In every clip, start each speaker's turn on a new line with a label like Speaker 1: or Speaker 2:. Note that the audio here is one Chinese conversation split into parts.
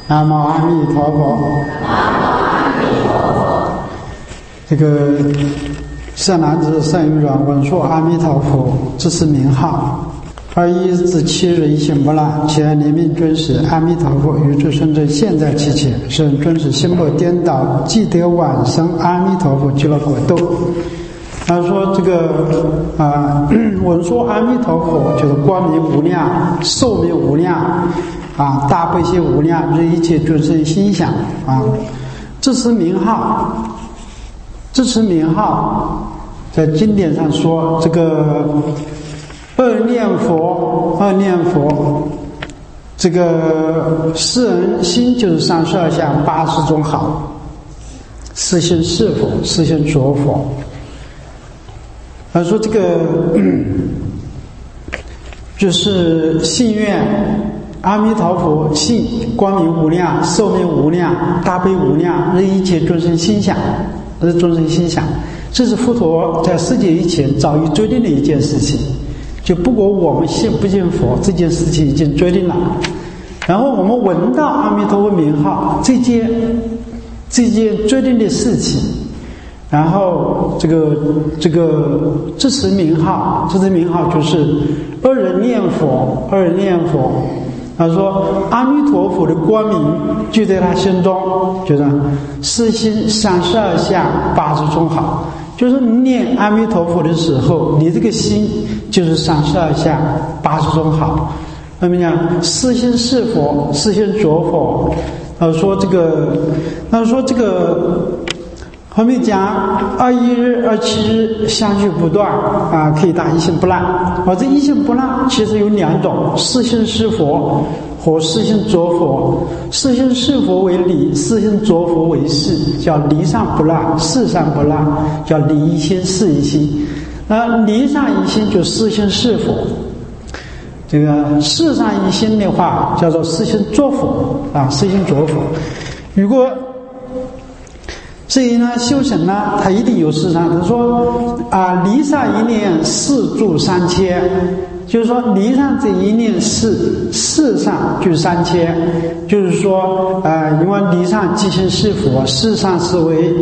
Speaker 1: 南无阿弥陀佛。这个善男子善语软闻说阿弥陀佛，这是名号。21至7日一心不乱，其爱怜悯尊使阿弥陀佛，于诸生者现在其前，使人尊使心不颠倒，即得往生阿弥陀佛极乐国度。他说这个闻说阿弥陀佛就是光明无量，寿命无量大悲心无量，日一切众生心想这是名号。这是名号，在经典上说这个二念佛，这个世人心就是32相80种好，是心是佛，是心着佛。他说这个就是信愿阿弥陀佛，信光明无量，寿命无量，大悲无量，日一切众生心想，众生心想，这是佛陀在世界以前早已决定的一件事情。就不管我们信不信佛，这件事情已经决定了。然后我们闻到阿弥陀佛名号，这件决定的事情，然后这是名号，就是二人念佛。他说阿弥陀佛的光明就在他心中，就是是心32相80种好，就是你念阿弥陀佛的时候，你这个心就是32相80种好。那么讲是心是佛，是心着佛。说这个后面讲21日、27日相续不断可以达一心不乱。这一心不乱其实有2种，是心是佛和是心着佛。是心是佛为理，是心着佛为事，叫理上不乱，事上不乱，叫理一心事一心。理上一心就是心是佛，这个事上一心的话叫做是心着佛是心着佛。如果所以呢，修行呢，它一定有事上。他说离上一念，事住3000，就是说离上这一念事上就3000，就是说因为离上即心是佛，事上是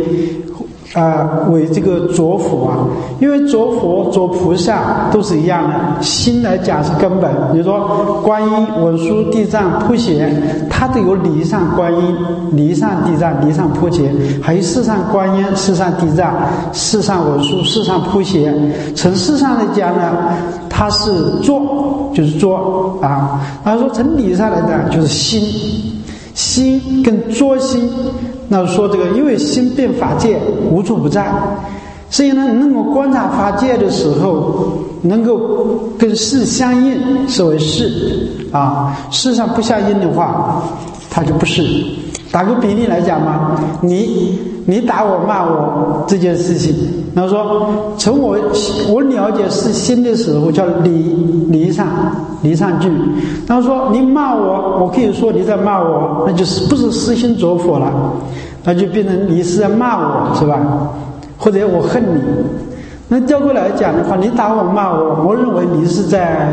Speaker 1: 为这个着佛因为着佛着菩萨都是一样的，心来讲是根本。比如说观音、文殊、地藏、普贤，它都有离上观音、离上地藏、离上普贤，还有世上观音、世上地藏、世上文殊、世上普贤。从世上来讲呢，它是作，就是作他说从理上来讲就是心跟作心。那说这个，因为心变法界无处不在，所以呢，能够观察法界的时候，能够跟事相应，是为事事上不相应的话，它就不是。打个比例来讲嘛，你打我骂我这件事情，然后说从我了解是心的时候叫离上句，然后说你骂我可以说你在骂我，那就是不是实心着佛了，那就变成你是在骂我，是吧？或者我恨你。那调过来讲的话，你打我骂我，我认为你是在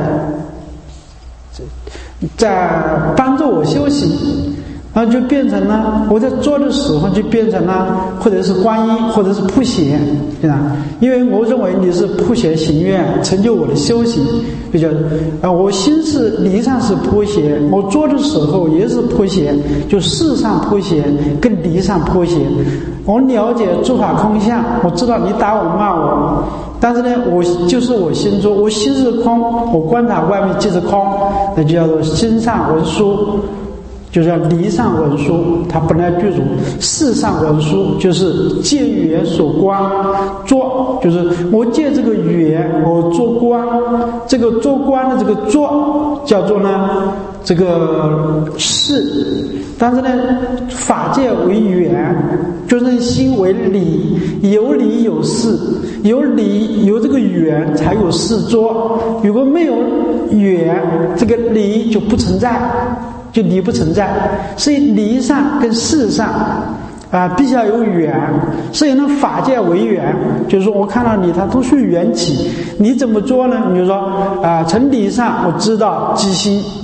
Speaker 1: 帮助我修行。然后就变成了我在做的时候就变成了或者是观音或者是普贤，对吧？因为我认为你是普贤行愿，成就我的修行，就叫我心是理上是普贤，我做的时候也是普贤，就事上普贤跟理上普贤。我了解诸法空相，我知道你打我骂我，但是呢，我就是我心中，我心是空，我观察外面即是空，那就叫做心上文殊。就是要离上文殊，它本来具足；事上文殊就是借缘所观，作就是我借这个缘，我做观，这个做观的这个作叫做呢这个事。但是呢，法界为缘，就是心为理，有理有事，有理有这个缘才有事作。如果没有缘，这个理就不存在。就理不存在，所以理上跟事上必须要有缘。所以呢，法界为缘，就是说我看到你，它都是缘起。你怎么做呢？你就说从理上我知道即心，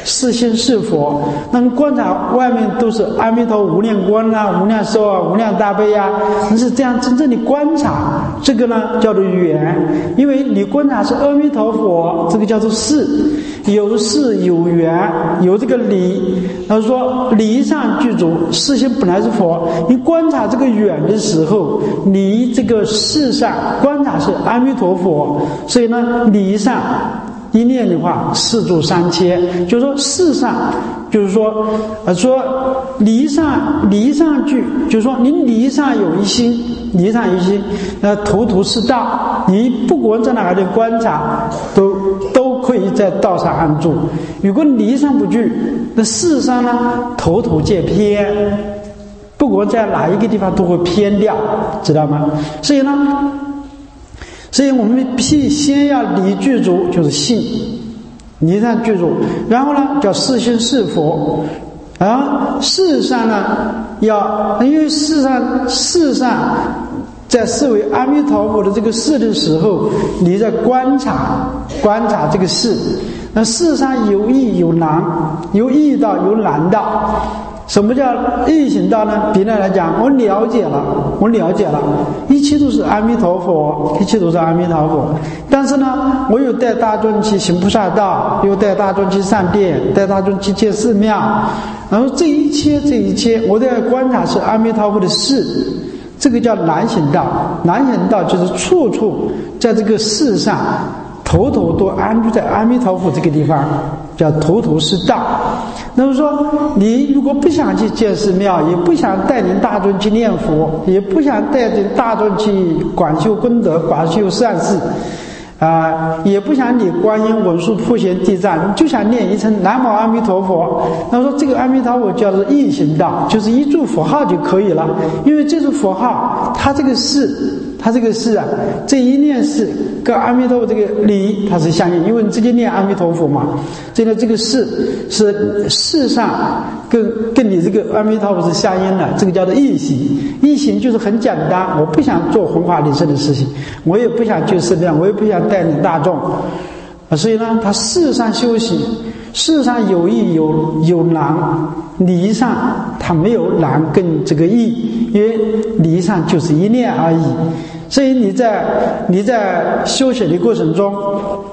Speaker 1: 是心是佛。那么观察外面都是阿弥陀无量光啊、无量寿啊、无量大悲啊，你是这样真正的观察，这个呢叫做缘。因为你观察是阿弥陀佛，这个叫做事，有事有缘，有这个理。他说理上具足，事心本来是佛。你观察这个缘的时候，你这个事上观察是阿弥陀佛，所以呢理上一念的话，事住三切，就是说事上，就是说理上具，就是说你理上有一心，理上有一心，头头是道。你不管在哪里观察，都可以在道上安住。如果理上不具，那事上呢，头头皆偏，不管在哪一个地方都会偏掉，知道吗？所以我们必先要理具足，就是信，理上具足，然后呢叫是心是佛。然后事上呢因为事上在视为阿弥陀佛的这个事的时候，你在观察这个事。那事上有易有难，有易道有难道。什么叫易行道呢？别人来讲，我了解了，一切都是阿弥陀佛，一切都是阿弥陀佛。但是呢，我有带大众去行菩萨道，又带大众去上殿，带大众去建寺庙，然后这一切，我在观察是阿弥陀佛的事，这个叫难行道。难行道就是处处在这个事上，头头都安住在阿弥陀佛这个地方，叫头头是道。那么说，你如果不想去建寺庙，也不想带领大众去念佛，也不想带领大众去广修功德、广修善事，也不想你观音文殊普贤地藏，你就想念一声南无阿弥陀佛。那么说这个阿弥陀佛叫做易行道，就是一注佛号就可以了。因为这注佛号，它这个事啊，这一念事跟阿弥陀佛这个理它是相应，因为你直接念阿弥陀佛嘛。这个事是事上跟你这个阿弥陀佛是相应的，这个叫做易行。易行就是很简单，我不想做弘法利生的事情，我也不想去寺庙，我也不想带领大众，所以呢，他事上修行，事上有易有难，理上他没有难跟这个易，因为理上就是一念而已。所以你在修行的过程中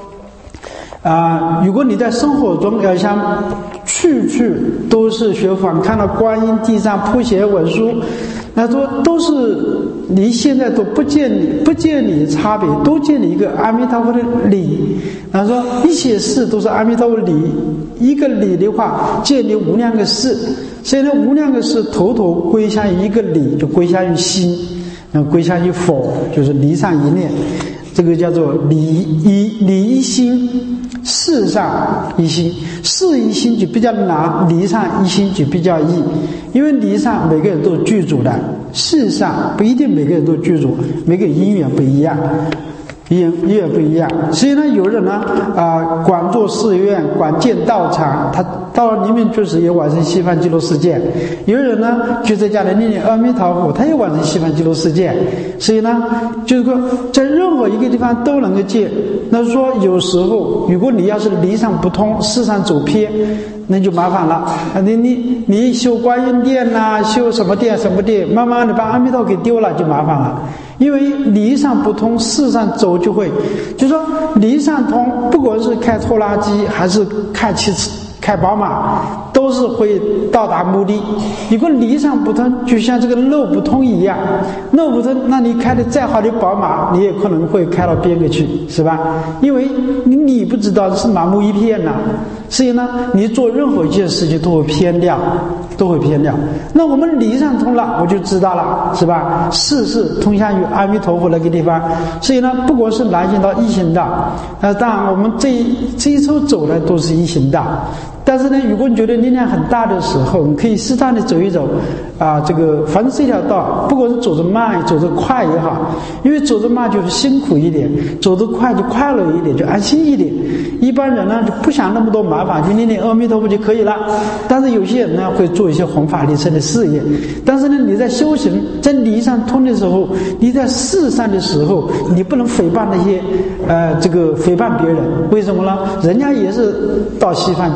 Speaker 1: 如果你在生活中要想处处都是学佛，看到观音地藏普贤文殊，那都是你现在都不见你差别，都见你一个阿弥陀佛的理。他说一切事都是阿弥陀佛理，一个理的话见你无量个事，所以呢无量个事头头归向于一个理，就归向于心，归向于佛，就是理上一念，这个叫做理一心，事上一心，事一心就比较难，理上一心就比较易。因为理上每个人都具足的，事上不一定每个人都具足，每个因缘不一样，因缘不一样。所以呢，有人呢广做寺院，广建道场，他到了黎明居士也完成西方极乐世界。有人呢就在家里念念阿弥陀佛，他也完成西方极乐世界。所以呢，就是说在任何一个地方都能够见。那说有时候如果你要是理上不通，事上走偏，那就麻烦了。你修观音殿呐，修什么殿，慢慢的把阿弥陀给丢了，就麻烦了。因为理上不通，事上走就会，就是说理上通，不管是开拖拉机还是开宝马，都是会到达目的。如果理上不通，就像这个路不通一样，路不通，那你开的再好的宝马，你也可能会开到边个去，是吧？因为你理不知道，是盲目一片呐。所以呢，你做任何一件事情都会偏掉。那我们理上通了，我就知道了，是吧？事通向于阿弥陀佛那个地方。所以呢，不管是难行道、易行道，当然我们这一周走的都是易行道。但是呢，如果你觉得力量很大的时候，你可以适当的走一走这个反正这条道，不管是走得慢走得快也好，因为走得慢就是辛苦一点，走得快就快乐一点，就安心一点。一般人呢就不想那么多麻烦，就念念阿弥陀佛就可以了。但是有些人呢会做一些弘法利生的事业，但是呢你在修行在理上通的时候，你在事上的时候，你不能诽谤那些诽谤别人。为什么呢？人家也是到西方极乐世界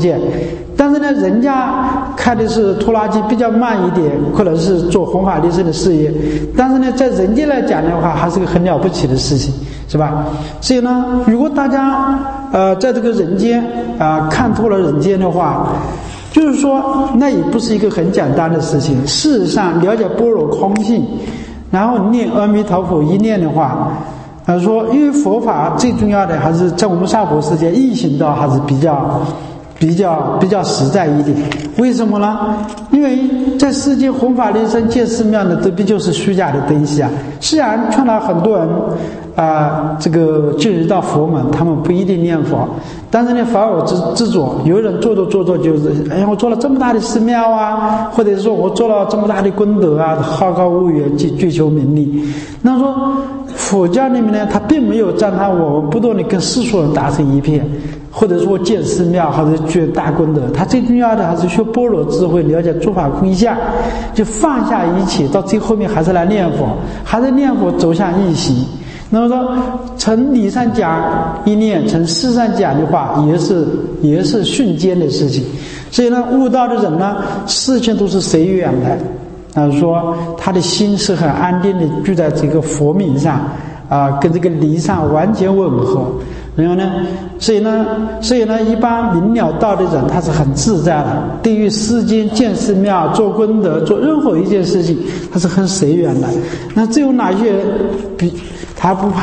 Speaker 1: 界。但是呢，人家开的是拖拉机比较慢一点，可能是做弘法利生的事业，但是呢，在人间来讲的话，还是个很了不起的事情，是吧？所以呢，如果大家在这个人间看透了人间的话，就是说那也不是一个很简单的事情。事实上，了解般若空性，然后念阿弥陀佛一念的话，说因为佛法最重要的还是在我们娑婆世界易行道还是比较实在一点。为什么呢？因为在世间弘法利生建寺庙呢，这不就是虚假的东西啊。虽然看到很多人这个进入到佛门，他们不一定念佛，但是呢，反我执着，有人做就是我做了这么大的寺庙啊，或者是说我做了这么大的功德啊，好高骛远去追求名利。那说佛教里面呢，他并没有赞叹我们不断的跟世俗人打成一片，或者说建寺庙，或者做大功德。他最重要的还是学般若智慧，了解诸法空相，就放下一切，到最后面还是来念佛，还是念佛走向易行。那么说，从理上讲一念，从事上讲的话，也是瞬间的事情。所以呢，悟道的人呢，事情都是随缘的。说他的心是很安定的，住在这个佛名上跟这个理上完全吻合。然后呢，所以呢，一般明了道的人，他是很自在的。对于世间建寺庙、做功德、做任何一件事情，他是很随缘的。那只有哪些他不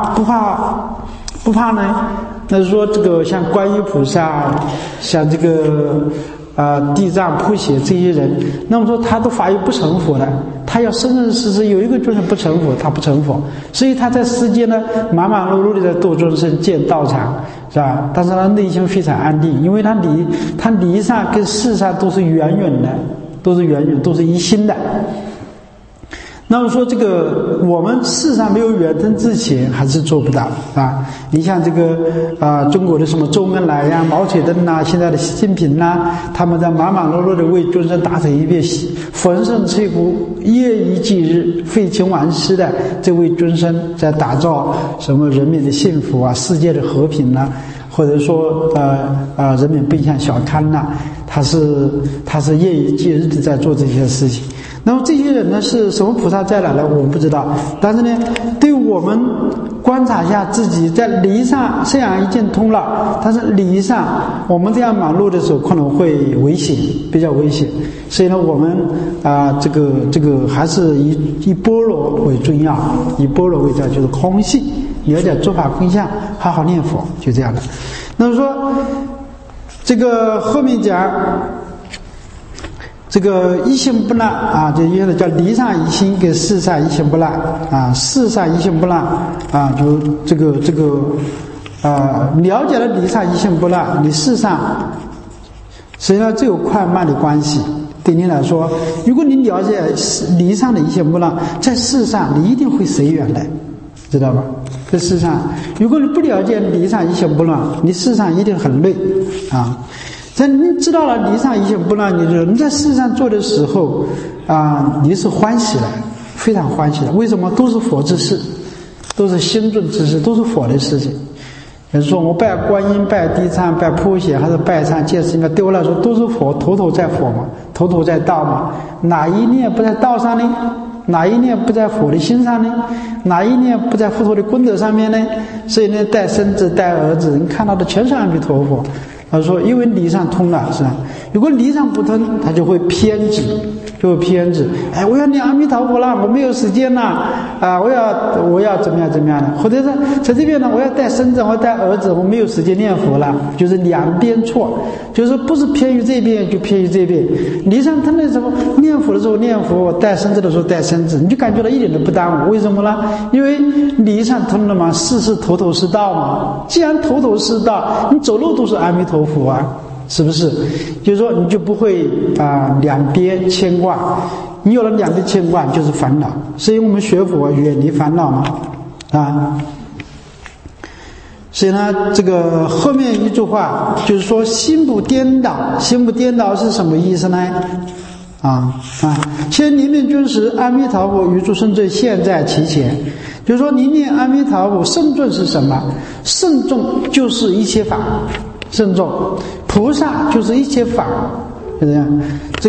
Speaker 1: 怕呢？那是说这个像观音菩萨，像这个地藏普贤这些人，那么说他都发育不成佛的，他要生生世世有一个众生不成佛，他不成佛，所以他在世间呢忙忙碌碌的在度众生建道场，是吧？但是他内心非常安定，因为他理上跟事上都是远远的，都是一心的。那么说这个我们世上没有远登之前还是做不到你像这个中国的什么周恩来呀、毛泽东呐、现在的习近平呐，他们在忙忙碌碌的为众生打成一片，浑身摧骨，夜以继日，废寝忘食的这位众生在打造什么人民的幸福啊、世界的和平啊，或者说人民奔向小康呐，他是夜以继日的在做这些事情。那么这些人呢，是什么菩萨在哪呢？我们不知道。但是呢，对我们观察一下自己，在理上虽然已经通了，但是理上我们这样忙碌的时候可能会危险，比较危险。所以呢，我们这个还是以般若为重要，以般若为重要，就是空性，了解诸法空相，好好念佛，就这样的。那么说这个后面讲这个一心不乱就意思叫理上一心跟事上一心不乱事上一心不乱就这个了解了理上一心不乱，你事上实际上只有快慢的关系。对你来说，如果你了解理上的一心不乱，在事上你一定会随缘的，知道吧？在事上，如果你不了解理上一心不乱，你事上一定很累在你知道了理上一心不乱，你在世上做的时候你是欢喜的，非常欢喜的。为什么？都是佛之事，都是心尊之事，都是佛的事情。比如说我拜观音、拜地藏、拜普贤，还是拜上建寺庙，对我来说都是佛，头头在佛嘛，头头在道嘛。哪一念不在道上呢？哪一念不在佛的心上呢？哪一念不在佛陀的功德上面呢？所以呢，带孙子带儿子，你看到的全是阿弥陀佛。他说因为理上通了，是吧？如果理上不通，他就会偏执，我要念阿弥陀佛了，我没有时间了我要怎么样的，或者是在这边呢，我要带孙子，我要带儿子，我没有时间念佛了，就是两边错，就是不是偏于这边就偏于这边。理上通的时候，念佛的时候念佛，带孙子的时候带孙子，你就感觉到一点都不耽误。为什么呢？因为理上通了嘛，事事头头是道嘛。既然头头是道，你走路都是阿弥陀佛是不是？就是说你就不会两边牵挂，你有了两边牵挂就是烦恼。所以我们学佛远离烦恼嘛所以呢，这个后面一句话就是说心不颠倒，心不颠倒是什么意思呢？先念念君时，阿弥陀佛与诸圣尊现在其前。就是说你念阿弥陀佛，圣尊是什么？圣众就是一切法，圣众菩萨就是一切法，就这样。这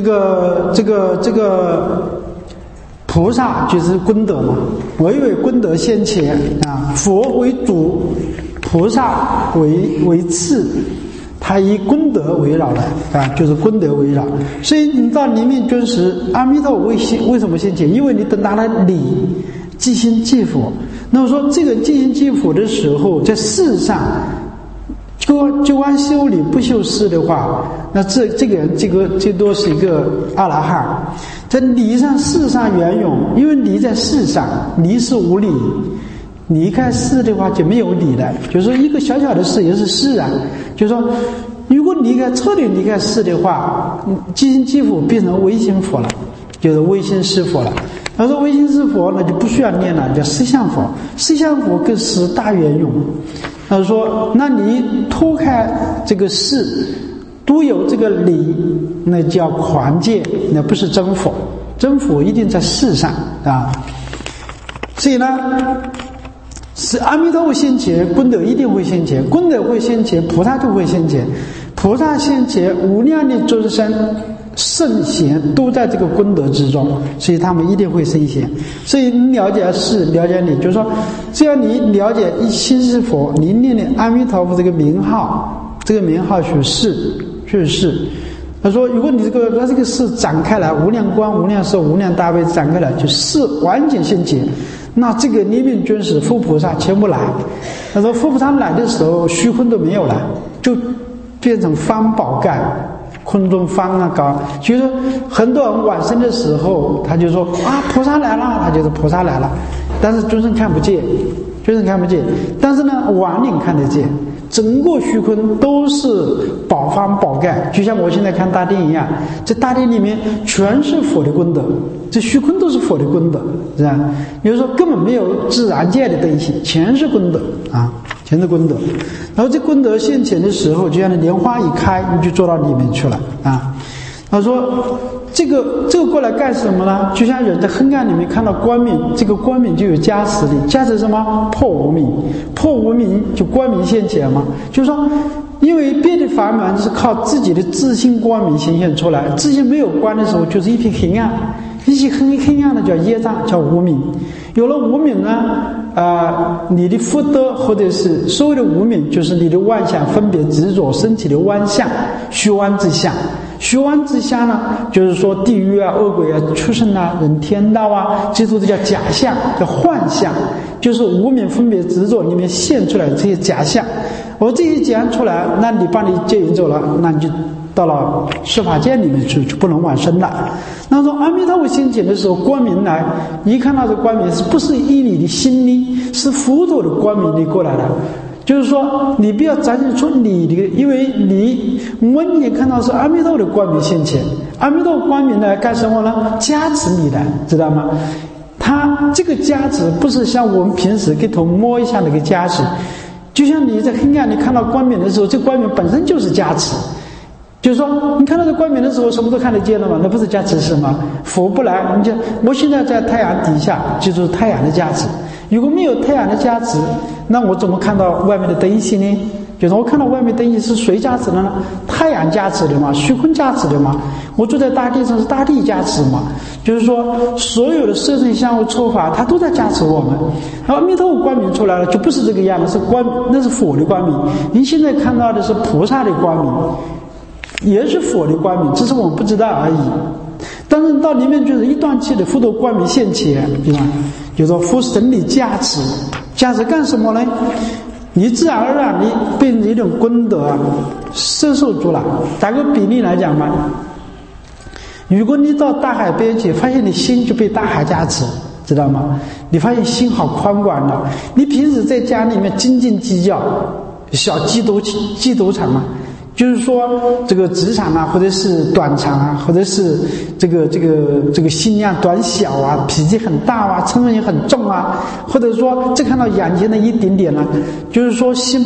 Speaker 1: 个菩萨就是功德嘛，唯为功德现前啊，佛为主，菩萨为次。他以功德围绕的啊，就是功德围绕。所以你到临命终时，阿弥陀为什么现前？因为你得拿了理，即心即佛。那么说这个即心即佛的时候，在世上就按修理不修事的话，那这个人最多是一个阿拉汉。在理上事上圆融，因为理在事上，理是无理。离开事的话就没有理了，就是说一个小小的事也是事啊。就是说，如果彻底离开事的话，即心即佛变成唯心佛了，就是唯心是佛了。他说唯心是佛，那就不需要念了，叫实相佛。实相佛跟实大圆融。他说，那你脱开这个事，都有这个理，那叫狂界，那不是真佛。真佛一定在事上啊。所以呢，是阿弥陀佛现前，功德一定会现前，功德会现前，菩萨就会现前。菩萨现前，无量的众生圣贤都在这个功德之中，所以他们一定会升仙。所以你了解事，了解理，就是说，只要你了解一心是佛，你念的阿弥陀佛这个名号，这个名号属是。他说，如果你这个事展开来，无量光、无量寿、无量大悲展开来，就事完全现前。那这个临命终时，佛菩萨全部来。他说，佛菩萨来的时候，虚空都没有了，就变成方宝盖，空中方啊高。就是很多人往生的时候，他就说啊，菩萨来了，他就是菩萨来了，但是众生看不见，但是呢，亡灵看得见。整个虚空都是宝方宝盖，就像我现在看大殿一样，这大殿里面全是佛的功德，这虚空都是佛的功德，是吧？比如说根本没有自然界的东西，全是功德啊，全是功德。然后这功德现前的时候，就像那莲花一开，你就坐到里面去了啊。他说这个过来干什么呢？就像人在黑暗里面看到光明，这个光明就有加持力，加持什么？破无明，破无明就光明现前嘛。就是说，因为别的法门是靠自己的自性光明显现出来，自性没有光的时候就是一片黑暗，一片黑暗的叫业障，叫无明。有了无明呢，你的福德或者是所谓的无明，就是你的妄想分别执着升起的妄相，虚妄之相。虚妄之相呢，就是说地狱啊、恶鬼啊、畜生啊、人天道啊，这都叫假象，叫幻象，就是无明分别执着里面现出来的这些假象。我这些讲出来，那你把你接引走了，那你就到了十法界里面去，就不能往生了。那说阿弥陀佛现前的时候，光明来，一看到这光明，是不是以你的心力，是佛陀的光明力过来的？就是说，你不要展现出你的，因为我眼看到是阿弥陀佛的光明现前，阿弥陀佛光明来干什么呢？加持你的，知道吗？他这个加持不是像我们平时给头摸一下那个加持，就像你在黑暗里看到光明的时候，这光明本身就是加持。就是说，你看到这光明的时候，什么都看得见了嘛？那不是加持是吗？佛不来，你讲我现在在太阳底下，就是太阳的加持。如果没有太阳的加持，那我怎么看到外面的东西呢？就是我看到外面的东西是谁加持的呢？太阳加持的嘛，虚空加持的嘛。我坐在大地上是大地加持嘛。就是说，所有的色身相位错法，它都在加持我们。然后阿弥陀佛光明出来了，就不是这个样子，是光，那是佛的光明。您现在看到的是菩萨的光明，也是佛的光明，只是我们不知道而已。但是到里面就是一断气的佛陀光明现前，对吧？就是说佛神力加持，加持干什么呢？你自然而然你被一种功德摄受住了。打个比例来讲嘛，如果你到大海边去，发现你心就被大海加持，知道吗？你发现心好宽广了。你平时在家里面斤斤计较，小鸡斗场嘛。就是说，这个职场啊，或者是短长啊，或者是这个心量短小啊，脾气很大啊，嗔恨也很重啊，或者说只看到眼前的一点点呢，就是说心不大。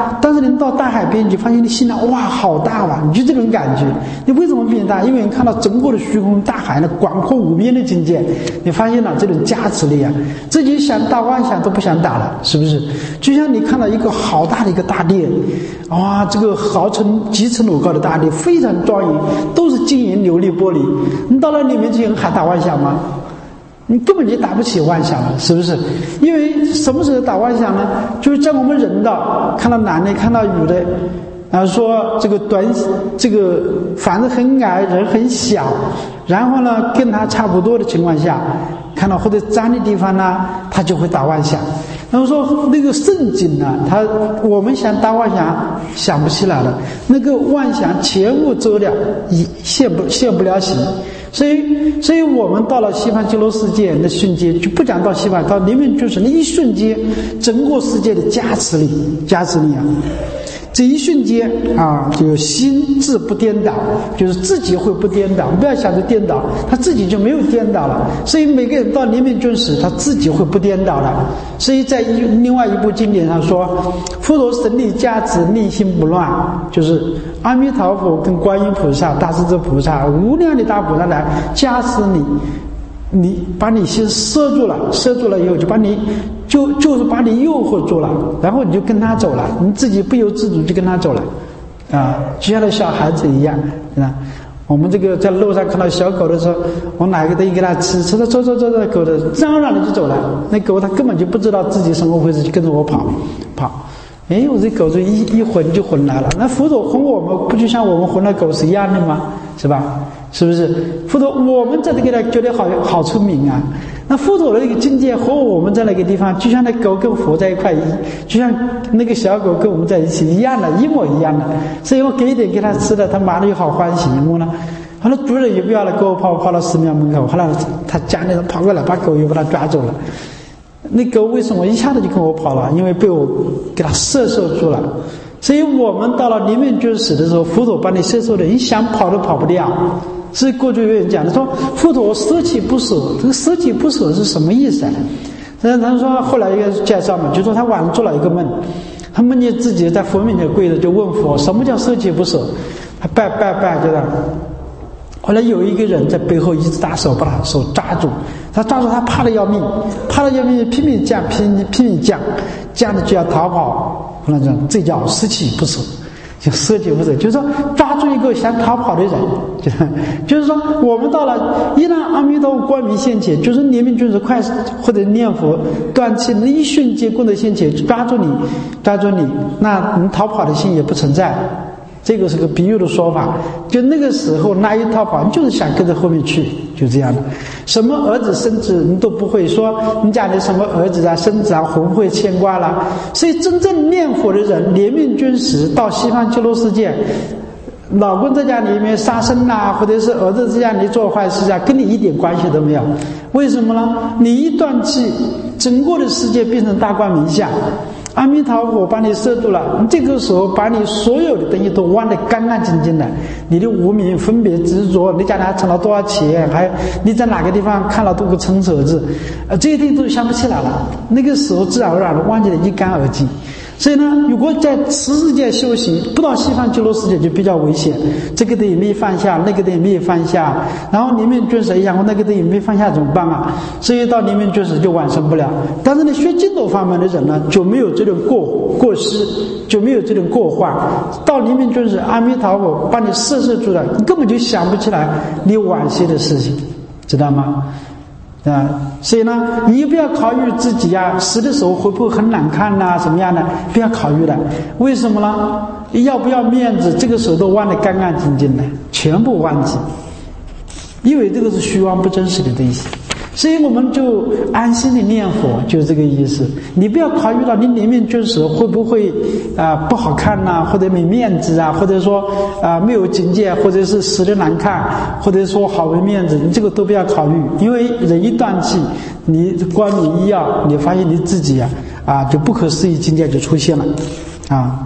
Speaker 1: 但是你到大海边，你发现你心量哇好大哇，你就这种感觉。你为什么变大？因为你看到整个的虚空大海的广阔无边的境界，你发现了这种加持力啊，自己想打妄想都不想打了，是不是？就像你看到一个好大的一个大殿，哇，这个豪层几层楼高的大殿非常庄严，都是金银琉璃玻璃，你到了里面去还打妄想吗？你根本就打不起妄想了，是不是？因为什么时候打妄想呢？就是在我们人道看到男的看到女的说这个反正很矮人很小，然后呢跟他差不多的情况下，看到或者脏的地方呢，他就会打妄想。然后说那个圣境呢，我们想打妄想想不起来了，那个妄想全部遮了，现不了形。所以我们到了西方极乐世界的瞬间，就不讲到西方，到里面就是那一瞬间，整个世界的加持力啊！这一瞬间啊，就心智不颠倒，就是自己会不颠倒，不要想着颠倒，他自己就没有颠倒了。所以每个人到临命终时，他自己会不颠倒了。所以在另外一部经典上说，佛陀神力加持，内心不乱，就是阿弥陀佛跟观音菩萨、大势至菩萨、无量的大菩萨来加持你把你心摄住了以后，就把你就是把你诱惑住了，然后你就跟他走了，你自己不由自主就跟他走了，就像那小孩子一样，我们这个在路上看到小狗的时候，我哪个东西给它吃到走，狗的嚷嚷的就走了，那狗它根本就不知道自己什么回事，就跟着我跑。我这狗就一混就混来了。那佛陀混我们，不就像我们混了狗是一样的吗？是吧？是不是？佛陀我们在这个觉得好聪明啊。那佛陀的那个境界和我们在那个地方，就像那狗跟佛在一块，就像那个小狗跟我们在一起一样的，一模一样的。所以我给一点给它吃的，它马上就好欢喜。我呢，后来主人也不要了，给我跑到寺庙门口，后来他家里人跑过来，把狗又把它抓走了。那狗为什么一下子就跟我跑了？因为被我给它摄受住了。所以我们到了临命终时的时候，佛陀把你摄受的，你想跑都跑不掉。所以过去有人讲的说，佛陀舍弃不舍，这个舍弃不舍是什么意思啊？他说后来一个介绍嘛，就说他晚上做了一个梦，他梦见自己在佛面前跪着，就问佛什么叫舍弃不舍，他拜就这样。后来有一个人在背后一只大手把他手抓住，他怕得要命，拼命降的就要逃跑。后来讲这叫舍弃不舍，就舍弃不舍，就是说抓住一个想逃跑的人，就是说我们到了一旦阿弥陀佛光明现前，就是念命就是快或者念佛断气那一瞬间功德现前，抓住你，那你逃跑的心也不存在。这个是个比喻的说法，就那个时候那一逃跑，你就是想跟着后面去，就这样的。什么儿子生子你都不会说，你家里什么儿子啊生子啊魂会牵挂了。所以真正念佛的人，临命终时到西方极乐世界，老公在家里面杀生啊，或者是儿子在家里做坏事啊，跟你一点关系都没有。为什么呢？你一断气，整个的世界变成大光明相，阿弥陀佛把你摄住了，这个时候把你所有的东西都忘得干干净净的，你的无明分别执着，你家里还存了多少钱，还有你在哪个地方看了多个成册子，这些东西都想不起来了，那个时候自然而然的忘记得一干二净。所以呢，如果在此世界修行，不到西方极乐世界就比较危险。这个东西没放下，那个东西没放下，然后临命终时一样，我那个东西没放下怎么办啊？所以到临命终时就完成不了。但是呢，学净土法门的人呢，就没有这种过失，就没有这种过患。到临命终时，阿弥陀佛把你摄受住了，你根本就想不起来你往昔的事情，知道吗？所以呢，你不要考虑自己死的时候会不会很难看什么样的，不要考虑了。为什么呢？要不要面子，这个时候都忘得干干净净的，全部忘记，因为这个是虚妄不真实的东西。所以我们就安心的念佛，就是这个意思。你不要考虑到你临命终时会不会不好看或者没面子或者说没有境界，或者是死的难看，或者说好没面子，你这个都不要考虑。因为人一断气，你光明一要，你发现你自己就不可思议境界就出现了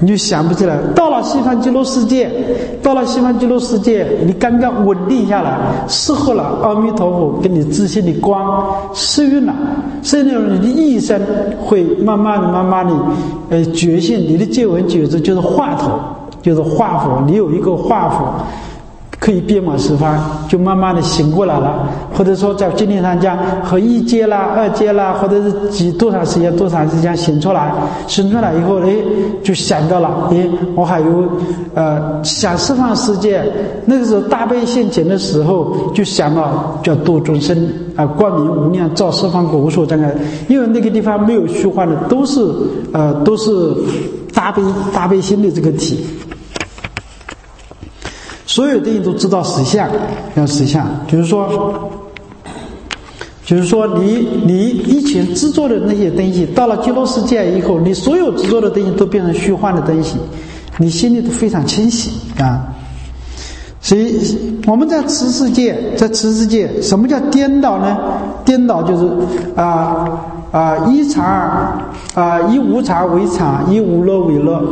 Speaker 1: 你就想不起来。到了西方极乐世界，你刚刚稳定下来，适合了阿弥陀佛给你自信的光适应了，甚至你的一生会慢慢的觉醒，你的见闻觉知就是化头，就是化佛，你有一个化佛可以遍满十方，就慢慢的醒过来了。或者说在经典上讲和一阶啦、二阶啦，或者是多长时间醒出来以后，就想到了，我还有想十方世界。那个时候大悲现前的时候，就想到叫度众生光明无量，照十方国无所障碍。因为那个地方没有虚幻的，都是大悲心的这个体。所有的东西都知道实相，要实相，就是说你以前执着的那些东西，到了极乐世界以后，你所有执着的东西都变成虚幻的东西，你心里都非常清晰啊。所以我们在持世界，什么叫颠倒呢？颠倒就是以无常为常，以无乐为乐，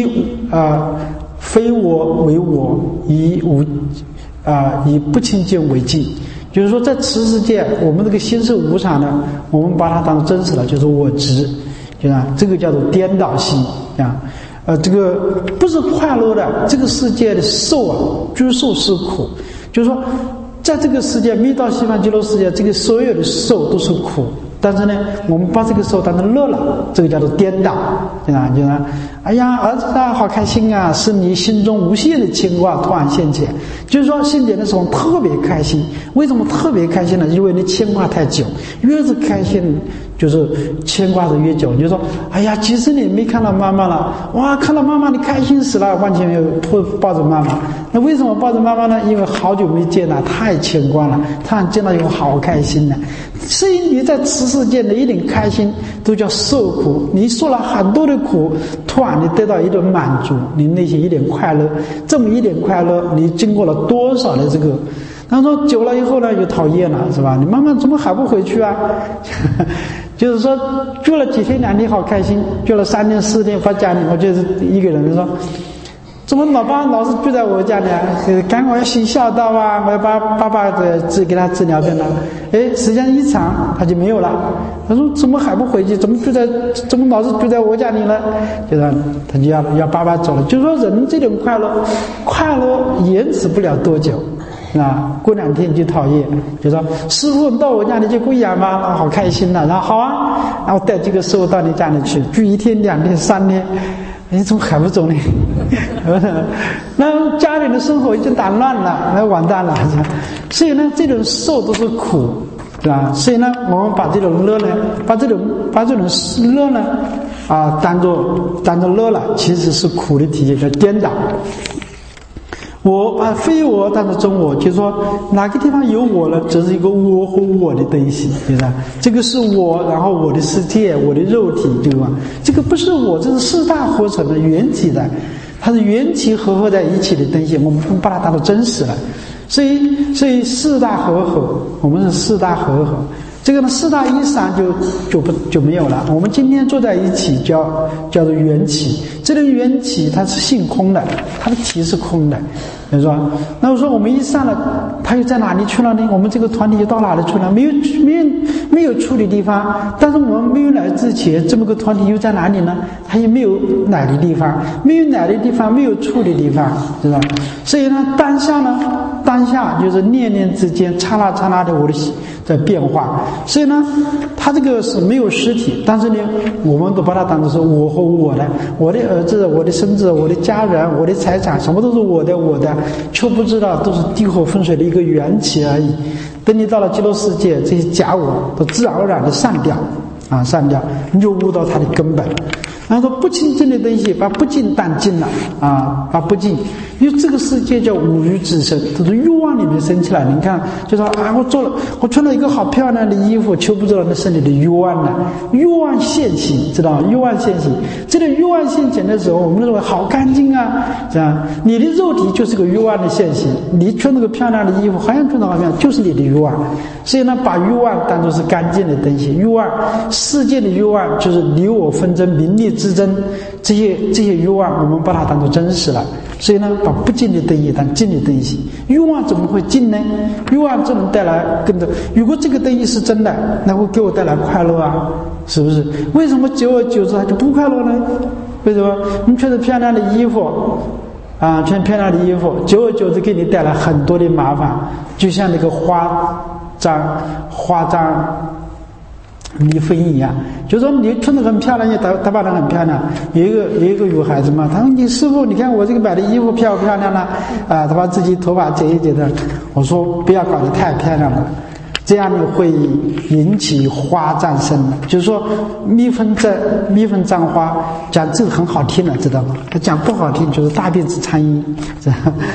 Speaker 1: 非我为我，以不清净为净。就是说在此世界，我们这个心是无常的，我们把它当作真实了，就是我执，这个叫做颠倒心啊。这个不是快乐的，这个世界的受诸受是苦。就是说在这个世界没到西方极乐世界，这个所有的受都是苦，但是呢我们把这个受当成乐了，这个叫做颠倒，就是哎呀儿子啊好开心啊，是你心中无限的牵挂突然现前。就是说现前的时候特别开心，为什么特别开心呢？因为你牵挂太久，越是开心就是牵挂的越久。你就说哎呀几十年没看到妈妈了，哇看到妈妈你开心死了，完全没有抱着妈妈。那为什么抱着妈妈呢？因为好久没见了，太牵挂了，突然见到以后好开心呢。所以你在此世界的一点开心都叫受苦，你受了很多的苦，突然你得到一点满足，你内心一点快乐，这么一点快乐你经过了多少的这个，然后说久了以后呢就讨厌了，是吧？你妈妈怎么还不回去啊？就是说住了几天2天好开心，住了3天4天，把家里我就是一个人说怎么老爸老是住在我家里啊？赶快要行孝道啊！我要把爸爸给他治疗病了。时间一长他就没有了。他说怎么还不回去？怎么老是住在我家里呢？就是他就要爸爸走了。就是说人这种快乐延迟不了多久啊，过2天就讨厌。就说师父你到我家里去跪养吧，好开心了。然后好啊，然后带几个师父到你家里去，住1天2天3天。你怎么还不走呢？那家里的生活已经打乱了，那完蛋了。所以呢，这种受都是苦，对吧？所以呢，我们把这种乐呢，把这种乐呢，当作乐了，其实是苦的体现，叫颠倒。非我当作真我，就是说哪个地方有我了，这是一个我和我的东西，对吧？这个是我，然后我的世界，我的肉体，对吧？这个不是我，这是四大合成的缘起的，它是缘起合在一起的东西，我们不把它当作真实了。所以四大合，我们是四大合。这个呢，四大一散就没有了。我们今天坐在一起叫做缘起，这个缘起它是性空的，它的体是空的，是吧？那我说我们一散了，它又在哪里去了呢？我们这个团体又到哪里去了？没有处的地方，但是我们没有来之前，这么个团体又在哪里呢？它也没有来的地方，没有来的地方，没有处的地方，是吧？所以呢，当下就是念念之间，刹那刹那的我的在变化。所以呢，它这个是没有实体，但是呢，我们都把它当作是我和我的，我的儿子、我的孙子、我的家人、我的财产，什么都是我的，却不知道都是地火风水的一个缘起而已。等你到了极乐世界，这些假我都自然而然的散掉，你就悟到它的根本。然后说不清净的东西，把不净当净了把不净，因为这个世界叫五欲之身，都是欲望里面生起来。你看，就说我穿了一个好漂亮的衣服，却不知道那是你的欲望呢。欲望现行，知道吗？欲望现行，这个欲望现前的时候，我们认为好干净啊，这样你的肉体就是个欲望的现行，你穿那个漂亮的衣服，好像穿得好漂亮，就是你的欲望。所以呢，把欲望当作是干净的东西，欲望世界的欲望就是你我纷争、名利之真，这些欲望我们把它当作真实了，所以呢，把不净的东西当净的东西。欲望怎么会净呢？欲望只能带来跟着，如果这个东西是真的，那会给我带来快乐啊，是不是？为什么久而久之它就不快乐呢？为什么？你穿着漂亮的衣服啊，穿漂亮的衣服，久而久之给你带来很多的麻烦，就像那个花簪蜜蜂一样，就说你穿得很漂亮，也打扮得很漂亮。有一个女孩子嘛，她说：“你师傅，你看我这个买的衣服漂不漂亮呢？”啊，她把自己头发剪一剪的。我说不要搞得太漂亮了，这样呢会引起花簪声的。就是说蜜蜂簪花，讲这个很好听的，知道吗？他讲不好听就是大便子苍蝇，知道吗？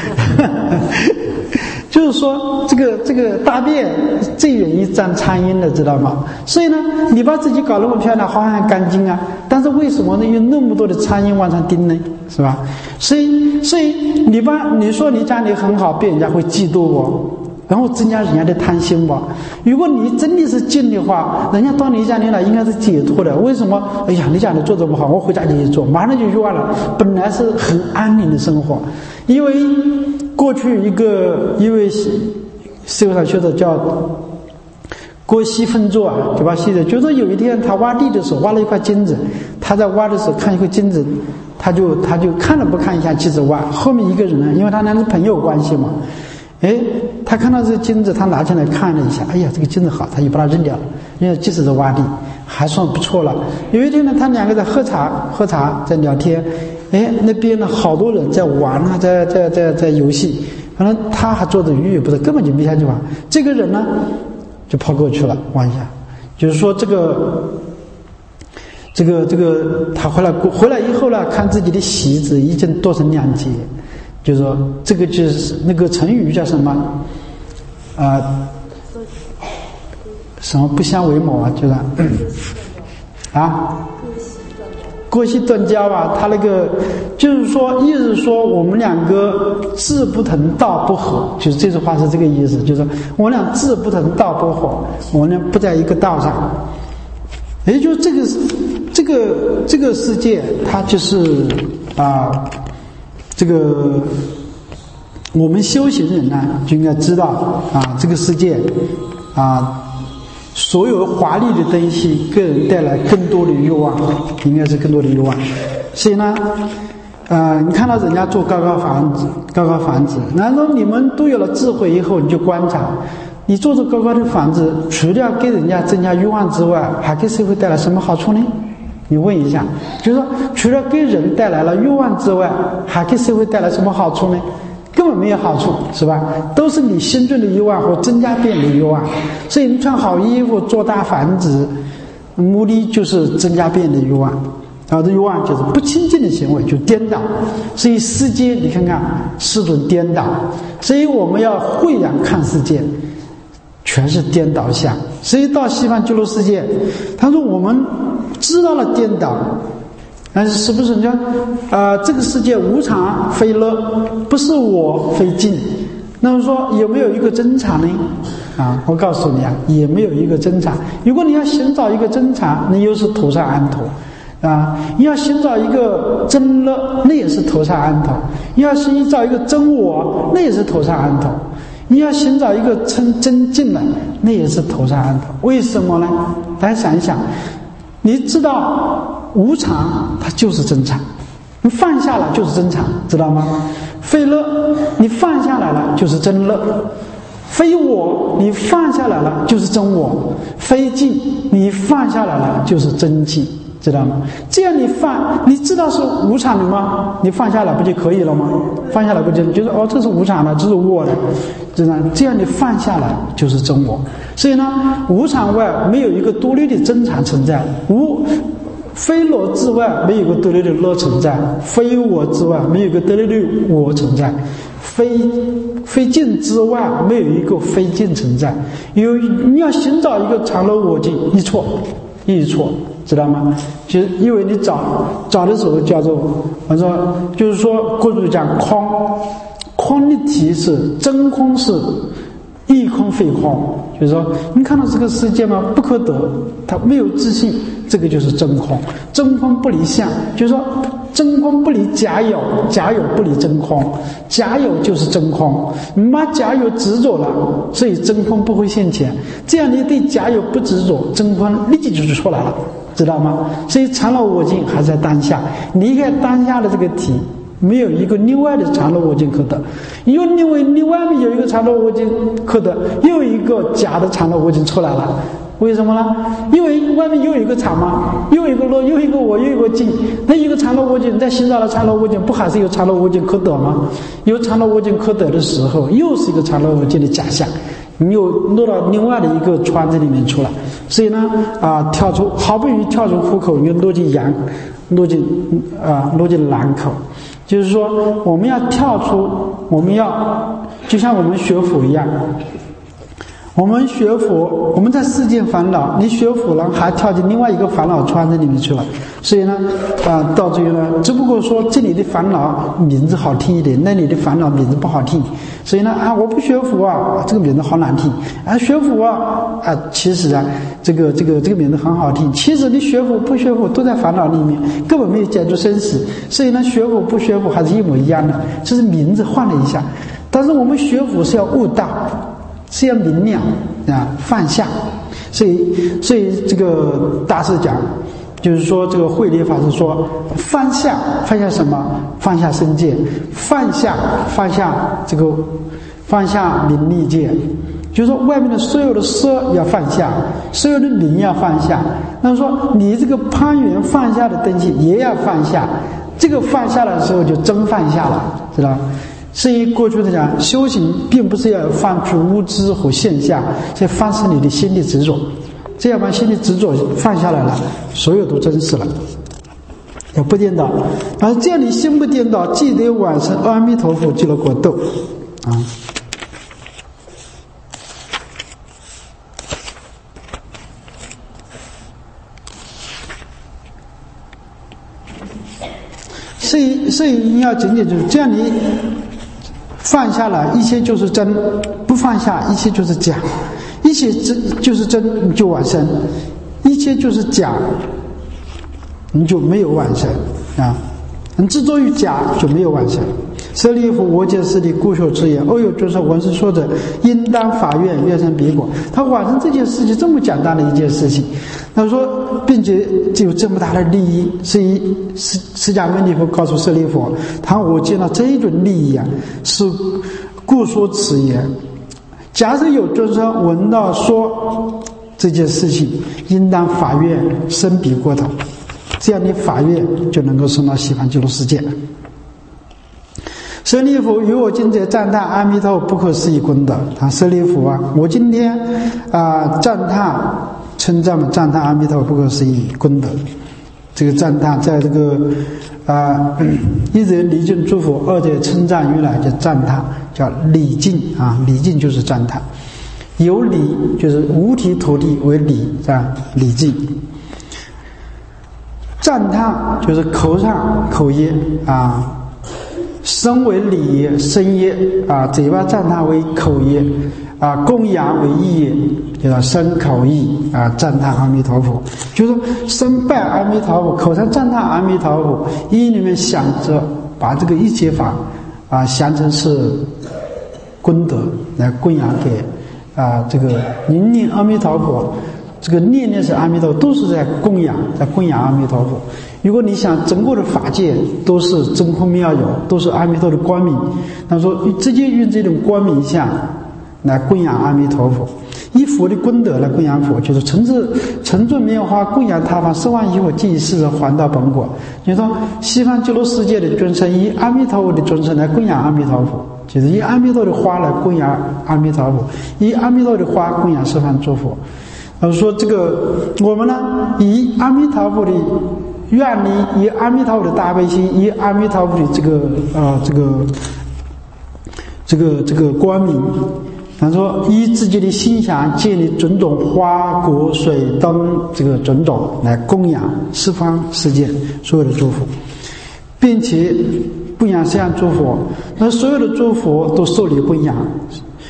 Speaker 1: 就是说这个大便最容易沾苍蝇的，知道吗？所以呢，你把自己搞那么漂亮，好像很干净啊，但是为什么呢？有那么多的苍蝇往上叮呢？是吧？所以你说你家里很好，别人家会嫉妒我，然后增加人家的贪心吧。如果你真的是净的话，人家到你家里来应该是解脱的。为什么？哎呀，你家里做这么好，我回家就去做，马上就用完了。本来是很安宁的生活，因为过去一位社会上学者叫郭熙芬作啊，就把写的，就说有一天他挖地的时候挖了一块金子，他在挖的时候看一块金子，他就看都不看一下，接着挖。后面一个人呢，因为他俩是朋友关系嘛，他看到这个金子，他拿起来看了一下，哎呀，这个金子好，他就把它扔掉了，因为接着在挖地，还算不错了。有一天呢，他两个在喝茶在聊天，那边呢好多人在玩啊，在游戏，可能他还坐着鱼也不知道，根本就没下去玩。这个人呢就跑过去了玩一下，就是说这个他回来以后呢，看自己的席子已经剁成2截，就是说这个就是那个成语叫什么什么不相为谋啊，就是割席断交啊，他那个就是说意思说我们两个志不同道不合，就是这句话是这个意思，就是说我们俩志不同道不合，我们俩不在一个道上。也就是这个世界，它就是这个我们修行人呢就应该知道这个世界所有华丽的东西给人带来更多的欲望，应该是更多的欲望。所以呢你看到人家做高高房子，然后你们都有了智慧以后，你就观察，你做着高高的房子，除了给人家增加欲望之外，还给社会带来什么好处呢？你问一下，就是说除了给人带来了欲望之外，还给社会带来什么好处呢？根本没有好处，是吧？都是你心中的欲望和增加别人的欲望。所以你穿好衣服做大房子，目的就是增加别人的欲望，然后这欲望就是不清净的行为，就颠倒。所以世界你看看是种颠倒，所以我们要慧眼看世界，全是颠倒相。所以到西方极乐世界，他说我们知道了颠倒，但是是不是人家这个世界无常非乐，不是我非净。那么说有没有一个真常呢？我告诉你也没有一个真常。如果你要寻找一个真常，那又是头上安头你要寻找一个真乐，那也是头上安头；你要寻找一个真我，那也是头上安头；你要寻找一个真净的，那也是头上安头。为什么呢？大家想一想，你知道无常它就是真常，你放下了就是真常，知道吗？非乐你放下来了就是真乐，非我你放下来了就是真我，非净你放下来了就是真净，知道吗？这样你知道是无常的吗？你放下来不就可以了吗？放下来不就是这是无常的，这是我的，知道吗？这样你放下来就是真我。所以呢，无常外没有一个独立的真常存在，非乐之外没有一个独立的乐存在，非我之外没有一个独立的我存在，非净之外没有一个非净存在。你要寻找一个常乐我净，一错，知道吗？就是因为你找的时候叫做就是说过去讲空的体是真空是亦空非空，就是说你看到这个世界吗？不可得，它没有自信， 这个就是真空。真空不离相，就是说真空不离假有，假有不离真空，假有就是真空。你把假有执着了，所以真空不会现前。这样你对假有不执着，真空立即就出来了，知道吗？所以常乐我净还在当下，离开当下的这个体，没有一个另外的常乐我净可得。因为另外面有一个常乐我净可得，又一个假的常乐我净出来了。为什么呢？因为外面又有一个常嘛，又有一个乐，又一个我，又一个净。那一个常乐我净在寻找的常乐我净，不还是有常乐我净可得吗？有常乐我净可得的时候，又是一个常乐我净的假象，你又落到另外的一个圈子里面出来。所以呢，跳出，好不容易跳出虎口，又落进阳，落进蓝口。就是说，我们要跳出，我们要就像我们学佛一样。我们学佛，我们在世间烦恼，你学佛了还跳进另外一个烦恼圈子里面去了，所以呢，到最后呢，只不过说这里的烦恼名字好听一点，那里的烦恼名字不好听，所以呢，我不学佛啊，这个名字好难听，学佛啊，其实啊，这个名字很好听，其实你学佛不学佛都在烦恼里面，根本没有解决生死，所以呢，学佛不学佛还是一模一样的，只是名字换了一下，但是我们学佛是要悟道。是要明了放下，所以这个大师讲，就是说这个慧理法师说，放下什么？放下身界，放下名利界，就是说外面的所有的色要放下，所有的名要放下。那么说你这个攀缘放下的东西也要放下，这个放下的时候就真放下了，知道吗？所以过去的讲，修行并不是要放出物质和现象，是放下你的心的执着，这样把心的执着放下来了，所有都真实了，要不颠倒。而这样你心不颠倒，即得往生阿弥陀佛极乐国度啊。所以你要仅仅就是这样，你放下了，一切就是真；不放下，一切就是假。一切就是真，你就往生；一切就是假，你就没有往生啊！你执着于假，就没有往生。舍利弗，我见是你故所之言。有就是闻是说者，应当法愿，愿生彼国。他往生这件事情这么简单的一件事情，他说，并且只有这么大的利益，所以释迦牟尼佛告诉舍利弗，我见到这一种利益是故说此言。假设有众生闻到说这件事情，应当法愿生彼国土，这样的法愿就能够升到西方极乐世界。舍利弗，与我今者赞叹阿弥陀佛不可思议功德。舍利弗我今天赞叹称赞阿弥陀佛不可思议功德。这个赞叹在这个一者礼敬诸佛，二者称赞如来，叫赞叹，叫礼敬礼敬就是赞叹。有礼就是五体投地为礼，礼敬。赞叹就是口上口业身为礼业，身业嘴巴赞叹为口业供养为意业，叫身口意赞叹阿弥陀佛，就是身拜阿弥陀佛，口上赞叹阿弥陀佛，意里面想着把这个一切法想成是功德来供养给这个念念阿弥陀佛，这个念念是阿弥陀佛，都是在供养阿弥陀佛。如果你想整个的法界都是真空妙有，都是阿弥陀的光明，他说直接用这种光明相来供养阿弥陀佛，以佛的功德来供养佛，就是乘坐棉花供养他方10万亿火尽世人还到本果。就是说西方极乐世界的众生以阿弥陀佛的众生来供养阿弥陀佛，就是以阿弥陀的花来供养阿弥陀佛，以阿弥陀的花供养十方诸佛。说这个我们呢，以阿弥陀佛的愿力，以阿弥陀佛的大悲心，以阿弥陀佛的这个光明，他说以自己的心想建立种种花果水灯这个种种来供养十方世界所有的诸佛，并且供养这样诸佛，那所有的诸佛都受你供养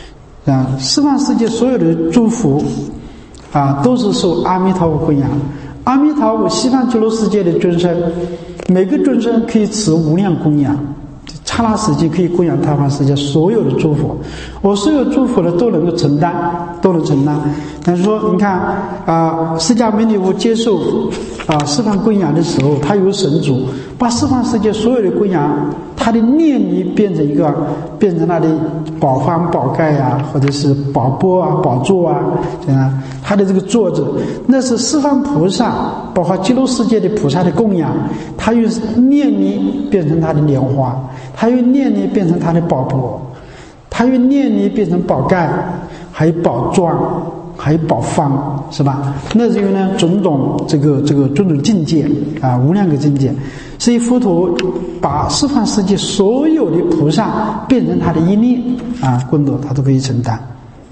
Speaker 1: 十方世界所有的诸佛都是受阿弥陀佛供养， 阿弥陀佛西方极乐世界的众生，每个众生可以持无量供养，刹那时间可以供养他方世界所有的诸佛，我所有诸佛呢都能够承担，都能承担。但是说，你看释迦牟尼佛接受十方供养的时候，他有神足，把十方世界所有的供养，他的念力变成他的宝方宝盖啊，或者是宝钵啊、宝座啊，这样他的这个座子，那是十方菩萨，包括极乐世界的菩萨的供养，他用念力变成他的莲花，他用念力变成他的宝钵，他用念力变成宝盖，还有宝幢，还有宝方，是吧？那是因为呢种种种种境界无量个境界，所以佛陀把十方世界所有的菩萨变成他的一念功德，他都可以承担。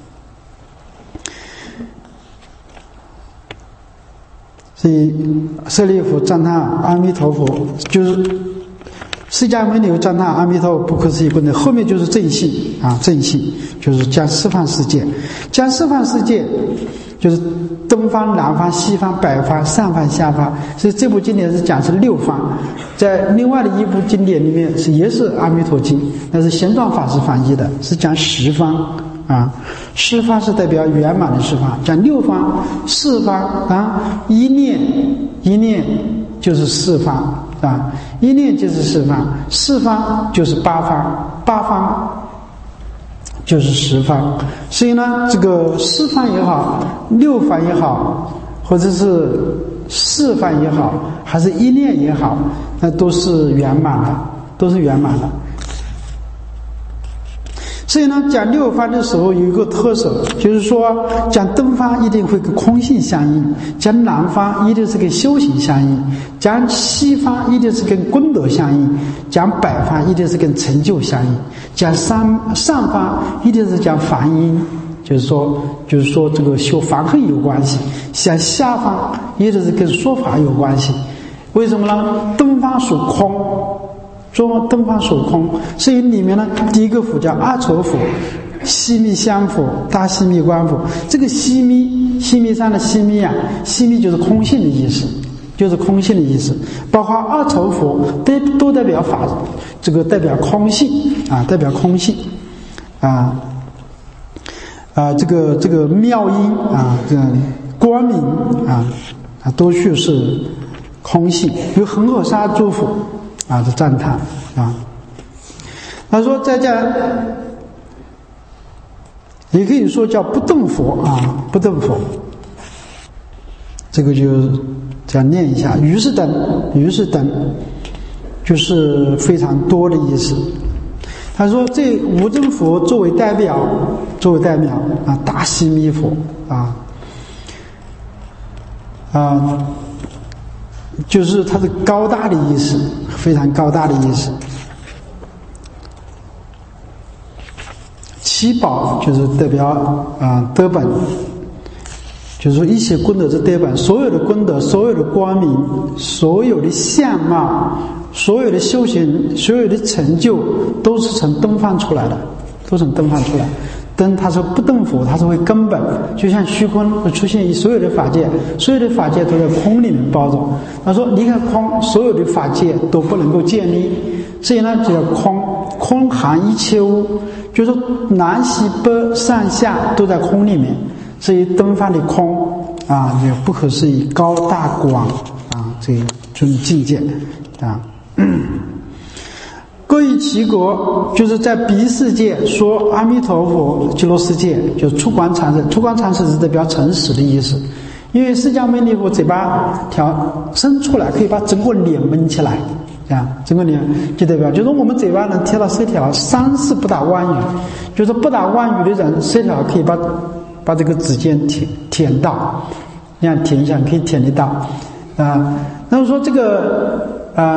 Speaker 1: 所以舍利弗赞叹阿弥陀佛，就是释迦牟尼佛赞叹阿弥陀佛不可思议功德，后面就是正信正信就是将十方世界，就是东方、南方、西方、北方、上方、下方。所以这部经典是讲是六方，在另外的一部经典里面也是阿弥陀经，那是玄奘法师翻译的，是讲十方十方是代表圆满的十方，讲六方、四方一念就是四方一念就是四方，四方就是八方，八方就是十方。所以呢，这个四方也好，六方也好，或者是四方也好，还是一念也好，那都是圆满的，都是圆满的。所以呢，讲六方的时候有一个特色，就是说讲东方一定会跟空性相应，讲南方一定是跟修行相应，讲西方一定是跟功德相应，讲北方一定是跟成就相应，讲上方一定是讲梵音，就是说这个修梵行有关系，讲下方一定是跟说法有关系。为什么呢？东方属空，东方属空，所以里面呢，第一个佛叫阿丑佛、西密香佛、大西密观佛。这个西密山的西密西密就是空性的意思，就是空性的意思。包括阿丑佛都代表法，这个代表空性代表空性这个妙音这个光明都是空性。有恒河沙诸佛的赞叹他说在这也可以说叫不动佛不动佛，这个就这样念一下。于是等就是非常多的意思。他说这无真佛作为代表大西密佛就是它是高大的意思，非常高大的意思。七宝就是代表德本，就是说一切功德是德本，所有的功德、所有的光明、所有的相貌、所有的修行、所有的成就，都是从东方出来的，都从东方出来。灯它是不动佛，它是为根本，就像虚空会出现所有的法界，所有的法界都在空里面包着。他说离开空，所有的法界都不能够建立，所以呢就叫空，空含一切物，就是说南西北上下都在空里面。所以东方的空就不可思议高大广这种境界各以其国，就是在彼世界说阿弥陀佛极乐世界，就是出关禅师。出关禅师是代表诚实的意思，因为释迦牟尼佛嘴巴伸出来，可以把整个脸蒙起来整个脸就代表，就是我们嘴巴能贴到舌条，3世不打妄语，就是不打妄语的人，舌条可以把这个指尖舔到，这样舔一下可以舔得到那么说这个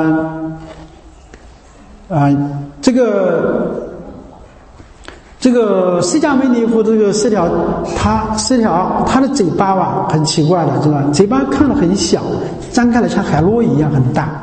Speaker 1: 这个释迦牟尼佛这个舌条，他的嘴巴很奇怪的，知道吧？嘴巴看得很小，张开来像海螺一样很大，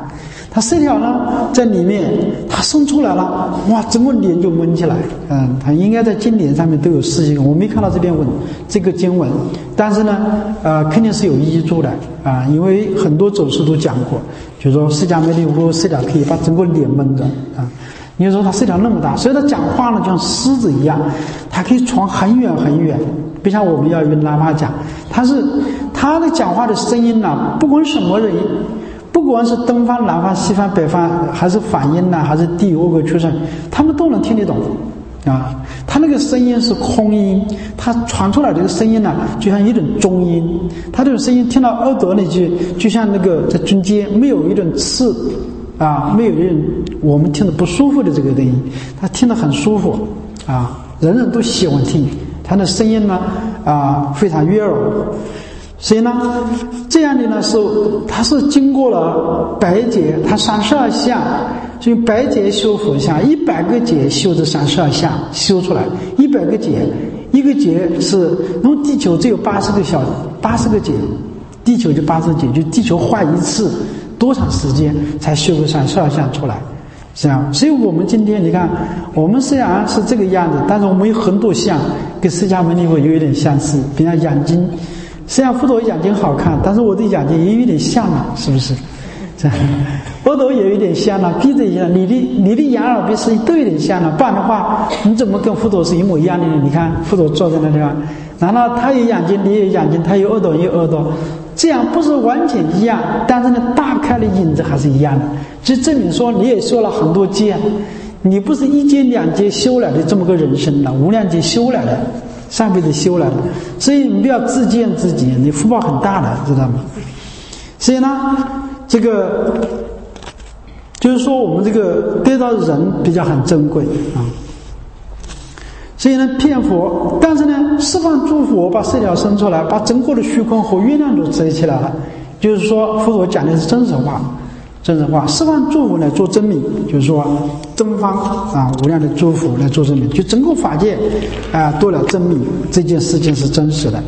Speaker 1: 它色条呢在里面，它生出来了，哇，整个脸就蒙起来。它应该在经典上面都有示现，我没看到这个经文，但是呢，肯定是有依据的啊，因为很多祖师都讲过，就是说释迦牟尼佛色条可以把整个脸蒙着啊。你说他色条那么大，所以他讲话呢就像狮子一样，他可以传很远很远，不像我们要用喇嘛讲，他的讲话的声音呢，不管什么人，不管是东方、南方、西方、北方，还是梵音还是地狱恶鬼畜生，他们都能听得懂啊。他那个声音是空音，他传出来的这个声音呢，就像一种中音，他这种声音听到耳朵里去，就像那个在中间没有一种刺啊，没有人我们听得不舒服的这个声音，他听得很舒服啊，人人都喜欢听他的声音呢非常悦耳。所以呢，这样的呢他是经过了百劫，他32相，所以百劫修佛像，100个劫修这32相修出来，100个劫，一个劫是，因为地球只有80个劫，地球就80个劫，就地球换一次。多长时间才修个32相出来？这样，所以我们今天你看，我们虽然是这个样子，但是我们有很多相跟释迦牟尼佛有一点相似。比如眼睛，虽然佛陀眼睛好看，但是我的眼睛也有点像了，是不是？这样，耳朵也有点像了，鼻子也像，你的眼耳鼻舌都有点像了，不然的话，你怎么跟佛陀是一模一样的呢？你看佛陀坐在那地方，难道他有眼睛，你有眼睛，他有耳朵，你有耳朵？这样不是完全一样，但是呢，大概的影子还是一样的，就证明说你也修了很多劫，你不是1劫2劫修来的这么个人生的，无量劫修来的，上辈子修来的，所以你不要自见自己，你福报很大的，知道吗？所以呢，这个就是说我们这个得到人比较很珍贵啊。所以呢，骗佛，但是呢，释放诸佛把色条生出来，把整个的虚空和月亮都遮起来了。就是说，佛陀讲的是真实话，释放诸佛来做真名，就是说，东方无量的诸佛来做真名，就整个法界多了真名，这件事情是真实的。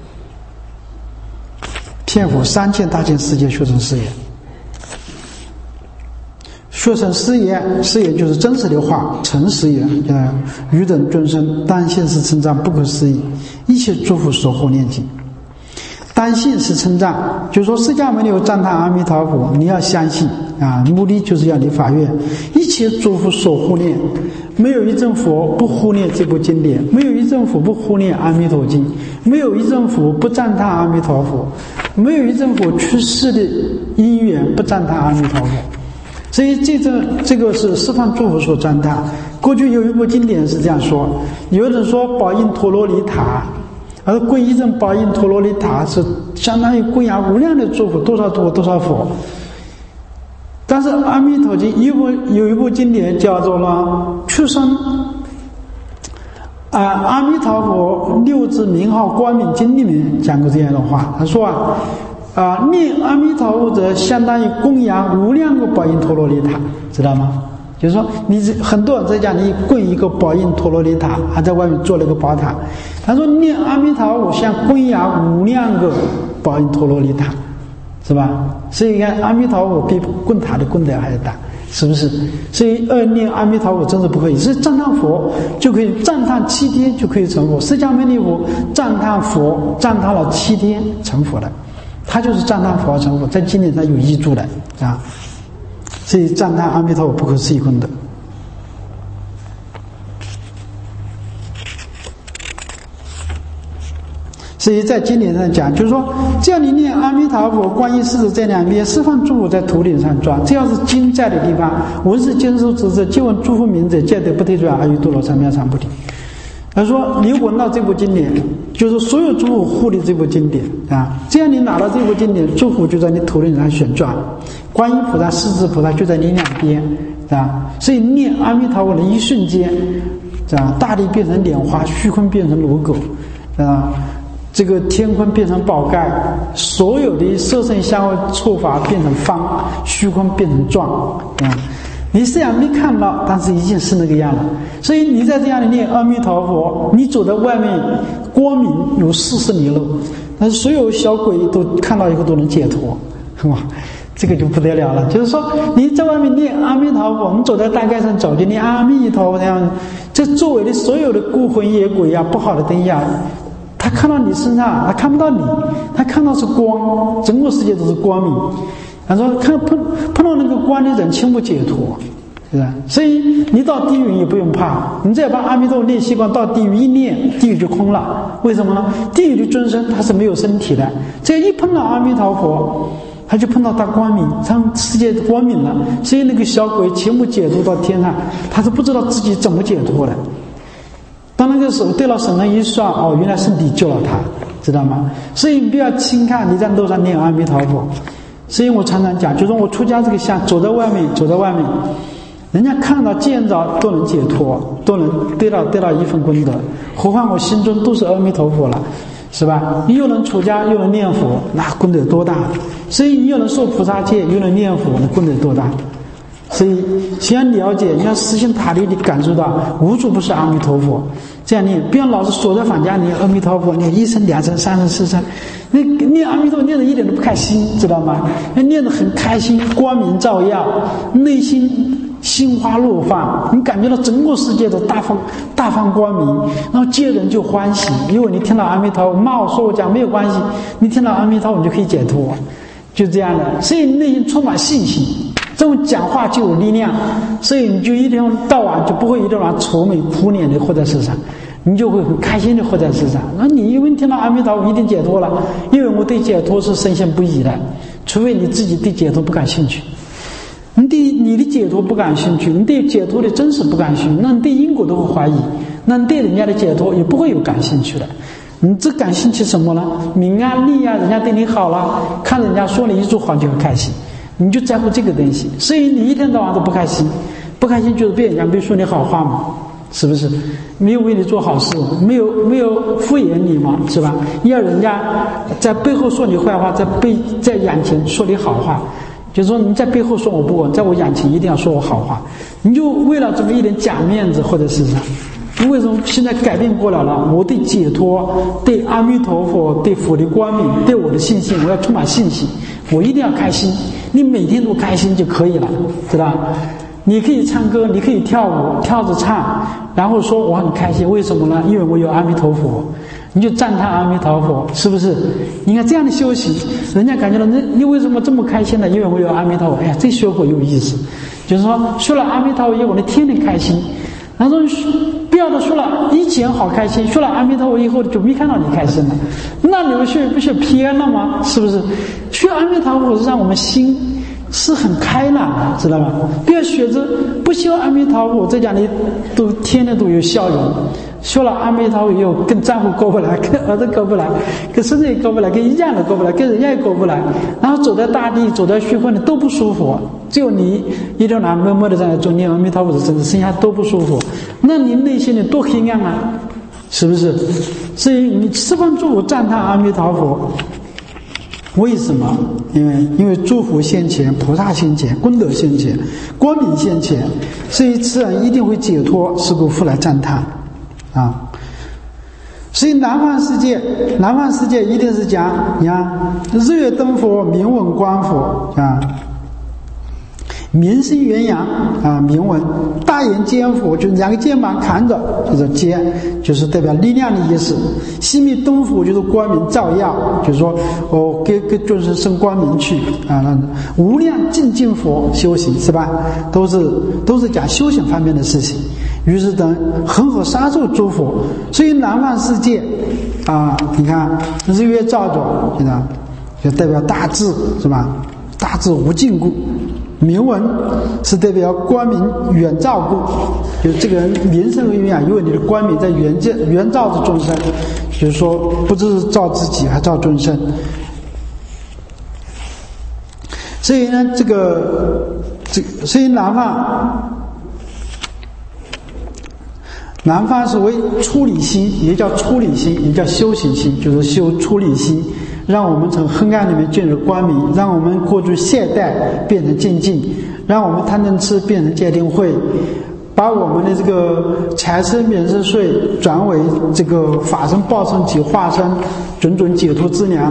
Speaker 1: 骗佛3000大千世界学成誓言。学成誓言就是真实的话，诚实言。汝等众生当信是称赞不可思议，一切诸佛所护念经。当信是称赞，就是说释迦牟尼佛赞叹阿弥陀佛，你要相信目的就是要你发愿，一切诸佛所护念，没有一尊佛不护念这部经典，没有一尊佛不护念阿弥陀经，没有一尊佛不赞叹阿弥陀佛，没有一尊佛去世的因缘不赞叹阿弥陀佛。所以这个是释放诸佛所赞叹。过去有一部经典是这样说，有人说宝应陀罗尼塔，而皈依这宝应陀罗尼塔是相当于供养无量的诸佛，多少佛。但是阿弥陀经有一部经典叫做呢出生阿弥陀佛六字名号光明经里面讲过这样的话，他说念阿弥陀佛者相当于供养无量个宝应陀罗尼塔，知道吗？就是说你很多人在家你供一个宝应陀罗尼塔，还在外面做了一个宝塔，他说念阿弥陀佛像供养无量个宝应陀罗尼塔，是吧？所以你看阿弥陀佛比供塔的功德还要大，是不是？所以念阿弥陀佛真是不可以，所以赞叹佛就可以赞叹7天就可以成佛。释迦牟尼佛赞叹佛赞叹了7天成佛的，他就是赞叹佛成佛，在经典上有依注的所以赞叹阿弥陀佛不可思议功德。所以在经典上讲，就是说只要你念阿弥陀佛观音狮子这2边，释放诸佛在头顶上转，只要是经在的地方，闻是经受之者，即闻诸佛名者，皆得不退转，而于多罗三藐三菩提。他说你闻到这部经典，就是所有诸佛护的这部经典这样你拿到这部经典，诸佛就在你头顶上旋转，观音菩萨狮子菩萨就在你2边所以念阿弥陀佛的一瞬间大地变成莲花，虚空变成罗狗这个天空变成宝盖，所有的色声香味触法变成方，虚空变成状你虽然没看到，但是已经是那个样了。所以你在这样的念阿弥陀佛，你走到外面光明有40里路，但是所有小鬼都看到以后都能解脱，是吧？ 这个就不得了了。就是说你在外面念阿弥陀佛，我们走在大街上走就念阿弥陀佛这样，这周围的所有的孤魂野鬼啊，不好的东西啊，他看到你身上，他看不到你，他看到是光，整个世界都是光明。他说碰到那个光的人，全部解脱，是吧？所以你到地狱也不用怕，你只要把阿弥陀佛念习惯，到地狱一念，地狱就空了。为什么呢？地狱的众生他是没有身体的，只要一碰到阿弥陀佛，他就碰到大光明，让世界光明了。所以那个小鬼全部解脱到天上，他是不知道自己怎么解脱的。当那个时候对了神上一算，哦，原来上帝救了他，知道吗？所以你不要轻看你在路上念阿弥陀佛。所以我常常讲，就是我出家这个相，走在外面，人家看到见着都能解脱，都能得到一份功德，何况我心中都是阿弥陀佛了，是吧？你又能出家又能念佛，那功德多大！所以你又能受菩萨戒又能念佛，那功德多大！所以先了解，你要实行塔力地感受到无处不是阿弥陀佛，这样念，不要老是锁在房家念阿弥陀佛，念1声2声3声4声，那念阿弥陀佛念得一点都不开心，知道吗？念得很开心，光明照耀，内心心花怒放，你感觉到整个世界都大放光明，然后见人就欢喜，因为你听到阿弥陀佛，骂我说我讲没有关系，你听到阿弥陀佛你就可以解脱，就这样的。所以内心充满信心，这种讲话就有力量，所以你就一天到晚就不会一天晚上愁眉苦脸的活在世上，你就会很开心的活在世上。那你因为听到阿弥陀佛一定解脱了，因为我对解脱是深信不疑的，除非你自己对解脱不感兴趣。你的解脱不感兴趣，你对解脱的真实不感兴趣，那你对因果都会怀疑，那你对人家的解脱也不会有感兴趣的。你只感兴趣什么呢？名啊利啊，人家对你好了，看人家说你一句好就很开心，你就在乎这个东西，所以你一天到晚都不开心，不开心就是被人家没说你好话嘛，是不是？没有为你做好事，没有敷衍你嘛，是吧？要人家在背后说你坏话，在眼前说你好话，就是说你在背后说我不稳，在我眼前一定要说我好话，你就为了这么一点假面子或者是啥？为什么现在改变过来了？我对解脱，对阿弥陀佛，对佛的光明，对我的信心，我要充满信心，我一定要开心。你每天都开心就可以了，知道？你可以唱歌，你可以跳舞，跳着唱，然后说我很开心，为什么呢？因为我有阿弥陀佛，你就赞叹阿弥陀佛，是不是？你看这样的修行，人家感觉到你为什么这么开心呢？因为我有阿弥陀佛。哎呀，这学佛有意思，就是说学了阿弥陀佛以后，你天天开心。然后不要的说了以前好开心，说了阿弥陀佛以后就没看到你开心了，那你们不是偏了吗？是不是？学阿弥陀佛是让我们心是很开朗的，知道吗？不要学着不修阿弥陀佛，在家里都天天都有笑容。修了阿弥陀佛以后，跟丈夫过不来，跟儿子过不来，跟孙子也过不来，跟一家人过不来，跟人家也过不来。然后走在大地，走在虚空里都不舒服，只有你一天晚上默默的在那中念阿弥陀佛的声，剩下都不舒服。那你内心里多黑暗啊，是不是？所以你十方诸佛赞叹阿弥陀佛。为什么？因为诸佛现前，菩萨现前，功德现前，光明现前，所以自然一定会解脱，是故复来赞叹啊。所以南方世界一定是讲，你看日月灯佛，明文光佛啊，明生元阳啊，明文大眼肩佛，就是两个肩膀扛着，就是肩，就是代表力量的意思。西密东佛就是光明照耀，就是说给众生光明去啊。无量精进佛修行是吧？都是讲修行方面的事情。于是等恒河沙数诸佛，所以南方世界啊，你看日月照着，知道，就代表大智是吧？大智无尽故。明文是代表光明远照故，就是这个人名声为远，因为你的光明在远照着众生，就是说不只是照自己，还照众生。所以呢，所以南方是为出离心，也叫出离心，也叫修行心，就是修出离心，让我们从黑暗里面进入光明，让我们过去懈怠变成精进，让我们贪嗔痴变成戒定慧，把我们的这个财身免税税转为这个法身报身及化身种种解脱之粮，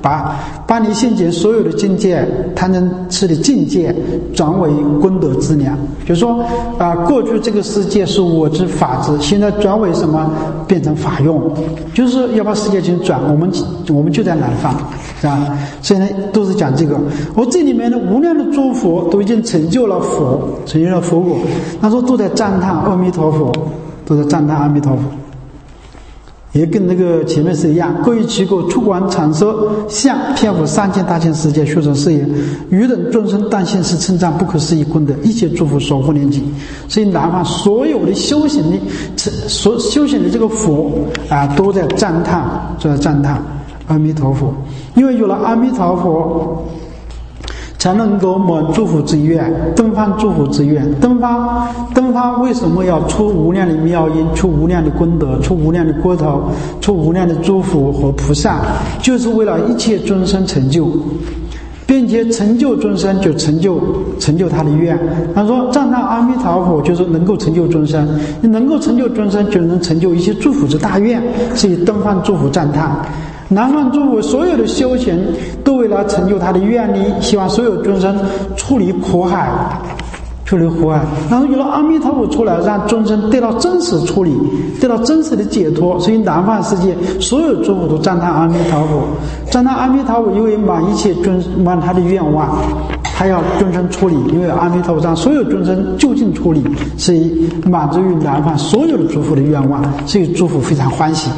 Speaker 1: 把你现前所有的境界、贪嗔痴的境界转为功德资粮。就是说过去这个世界是我之法之，现在转为什么？变成法用，就是要把世界情转。我们就在南方，是吧？所以呢，都是讲这个。我这里面的无量的诸佛都已经成就了佛，成就了佛果。他说都在赞叹阿弥陀佛，都在赞叹阿弥陀佛。也跟那个前面是一样，各于其国出广长舌相，遍覆3000大千世界，学者是也。余等众生但信是称赞不可思议功德，一切诸佛所护念经。所以南方所有的修行的这个佛都在赞叹，阿弥陀佛。因为有了阿弥陀佛，才能够满诸佛之愿，登方诸佛之愿。登方为什么要出无量的妙音，出无量的功德，出无量的国土，出无量的诸佛和菩萨，就是为了一切众生成就，并且成就众生就成就他的愿。他说赞叹阿弥陀佛就是能够成就众生，你能够成就众生就能成就一切诸佛之大愿，所以登方诸佛赞叹。南方诸佛所有的修行都为了成就他的愿力，希望所有众生出离苦海，然后有了阿弥陀佛出来，让众生得到真实出离，得到真实的解脱。所以南方世界所有诸佛都赞叹阿弥陀佛，赞叹阿弥陀佛，因为满他的愿望，他要众生出离，因为阿弥陀佛让所有众生就近出离，所以满足于南方所有的诸佛的愿望，所以诸佛非常欢喜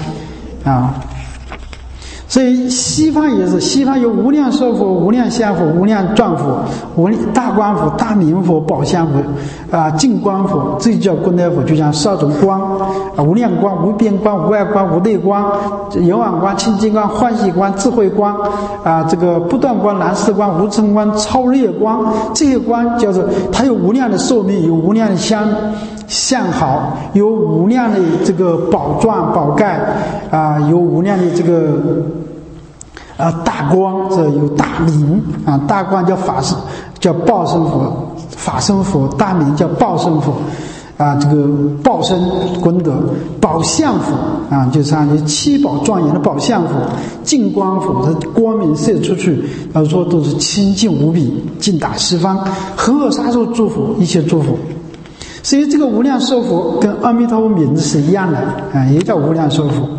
Speaker 1: 所以西方也是，西方有无量寿佛、无量相佛、无量转佛、大光佛、大明佛、宝相佛净光佛，这就叫功德佛。就像12种光无量光、无边光、无碍光、无内光、圆满光、清净光、欢喜光、智慧光这个不断光、蓝色光、无尘光、超越光，这些光叫做它有无量的寿命，有无量的相好，有无量的这个宝幢宝盖有无量的这个大光，这有大明大光叫法身，叫报身佛，法身佛；大明叫报身佛这个报身功德。宝相佛就是七宝庄严的宝相佛。净光佛，它光明射出去，说都是清净无比，尽达十方，恒河沙数诸佛，一切诸佛。所以这个无量寿佛跟阿弥陀佛名字是一样的也叫无量寿佛。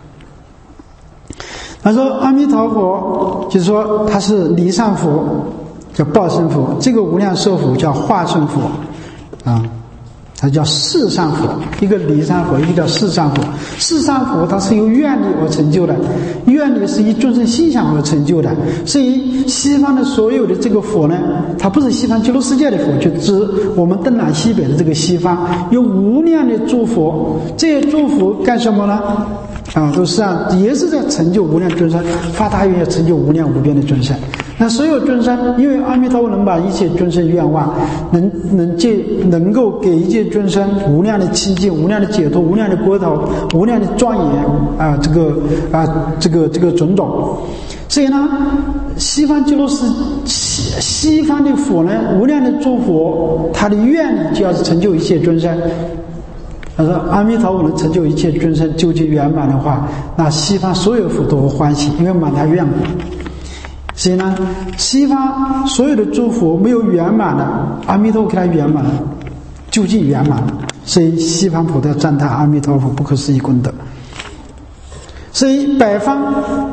Speaker 1: 他说阿弥陀佛就是说他是离散佛，叫报身佛；这个无量寿佛叫化身佛它叫四散佛，一个离散佛，一个叫四散佛。四散佛它是由愿力而成就的，愿力是以众生心想而成就的。所以西方的所有的这个佛呢，它不是西方极乐世界的佛，就指我们东南西北的这个西方有无量的诸佛。这些诸佛干什么呢？都是也是在成就无量众生，发大愿要成就无量无边的众生。那所有众生，因为阿弥陀佛能把一切众生愿望能够给一切众生无量的清净、无量的解脱、无量的国土、无量的庄严这个种种。所以呢，西方极乐世西方的佛呢，无量的诸佛，他的愿力就要成就一切众生。他说阿弥陀佛能成就一切众生究竟圆满的话，那西方所有佛都会欢喜，因为满他愿望。所以呢，西方所有的诸佛没有圆满的，阿弥陀佛给他圆满了，究竟圆满了。所以西方佛在赞叹阿弥陀佛不可思议功德。所以百方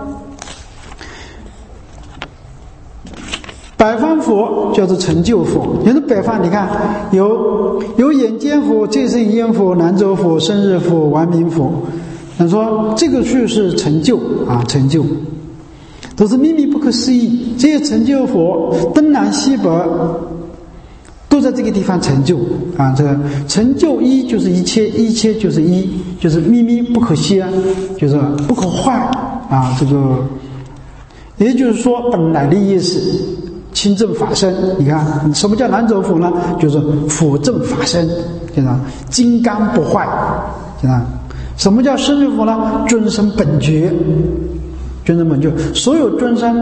Speaker 1: 佛叫做成就佛。也是百方，你看有眼见佛、戒胜烟佛、南洲佛、生日佛、王明佛。他说这个就是成就成就都是秘密不可思议。这些成就佛东南西北都在这个地方成就这个成就一就是一切，一切就是一，就是秘密不可泄，就是不可坏这个也就是说本来的意思，清正法身。你看什么叫南洲佛呢？就是佛正法身，金刚不坏。什么叫生日佛呢？尊生本觉，尊生本觉，所有尊生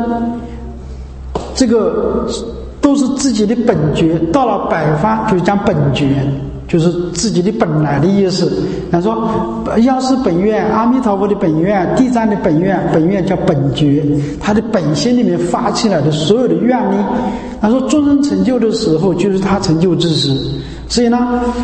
Speaker 1: 这个都是自己的本觉，到了百方就讲本觉， 就是自己的本来的意思。他说药师本愿，阿弥陀佛的本愿，地藏的本愿，本愿叫本觉，他的本心里面发起来的所有的愿力。他说众生成就的时候就是他成就之时，所以呢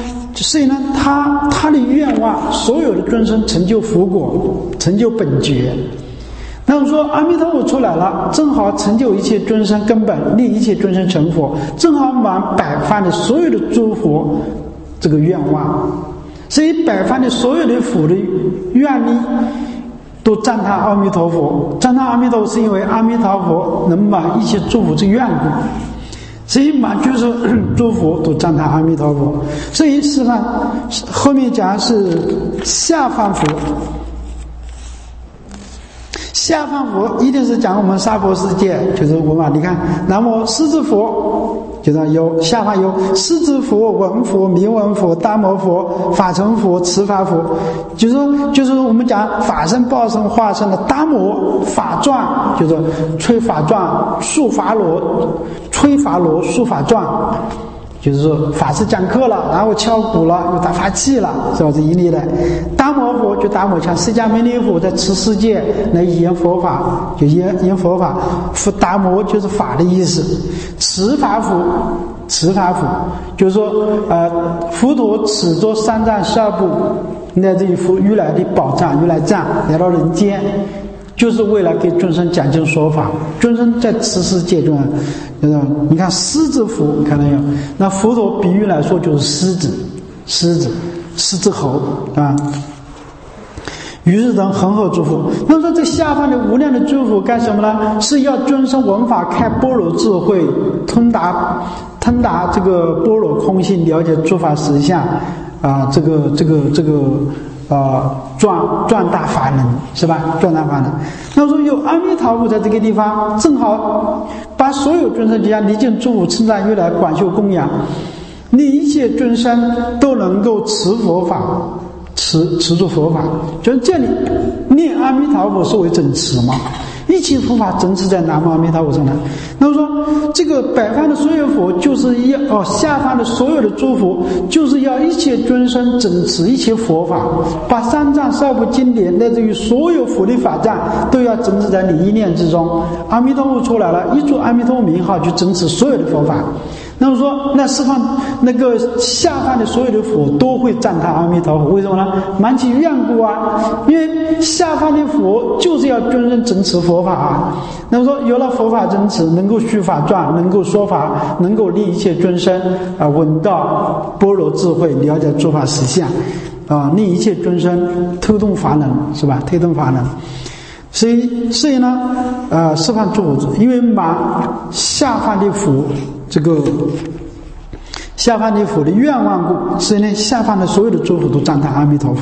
Speaker 1: 他的愿望，所有的众生成就佛果，成就本觉。那么说阿弥陀佛出来了，正好成就一切众生根本，令一切众生成佛，正好满百般的所有的诸佛这个愿望。所以百般的所有的佛的愿力都赞叹阿弥陀佛，赞叹阿弥陀佛是因为阿弥陀佛能满一切诸佛之愿故，所以满就是诸佛都赞叹阿弥陀佛。所以示范后面讲是下凡佛，下凡佛一定是讲我们娑婆世界，就是我们你看南无狮子佛，就是有下凡有狮子佛、文佛、明文佛、大摩佛、法成佛、持法佛，就是我们讲法身、报身、化身的大摩法状，就是吹法状、述法罗、吹法罗、述法状。就是说法师讲课了，然后敲鼓了，又打法器了，是吧？这一类的。达摩佛就达摩像释迦牟尼佛在持世界来言佛法，就言佛法。达摩就是法的意思。持法佛，持法佛就是说佛陀持着三藏十二部，乃至于如来的宝藏、如来藏来到人间，就是为了给众生讲经说法。众生在此世界中，你看狮子佛看到没有？那佛陀比喻来说就是狮子猴啊。于是等恒河诸佛。那么说这下方的无量的诸佛干什么呢？是要众生闻法开般若智慧，通达这个般若空性，了解诸法实相啊，壮大法能，是吧？壮大法能。那么说有阿弥陀佛在这个地方，正好把所有众生底下离境诸佛称赞如来广修供养，令一切众生都能够持佛法，持住佛法。就是这里念阿弥陀佛是为整持嘛，一切佛法整持在南无阿弥陀佛上来。那么说这个百方的所有佛就是要下方的所有的诸佛就是要一切尊生整持一切佛法，把三藏十二部经典乃至于所有佛的法藏都要整持在你一念之中。阿弥陀佛出来了，一注阿弥陀佛名号去整持所有的佛法。那么说那释放那个下方的所有的佛都会赞叹阿弥陀佛，为什么呢？满其愿故啊，因为下方的佛就是要尊生整持佛法啊。那么说有了佛法整持，能够续法传，能够说法，能够令一切尊生闻到般若智慧，了解诸法实相啊，令一切尊生推动法能，是吧？推动法能。所以呢释放诸佛，因为满下方的佛这个下方的佛的愿望故，所以呢下方的所有的诸佛都赞叹阿弥陀佛。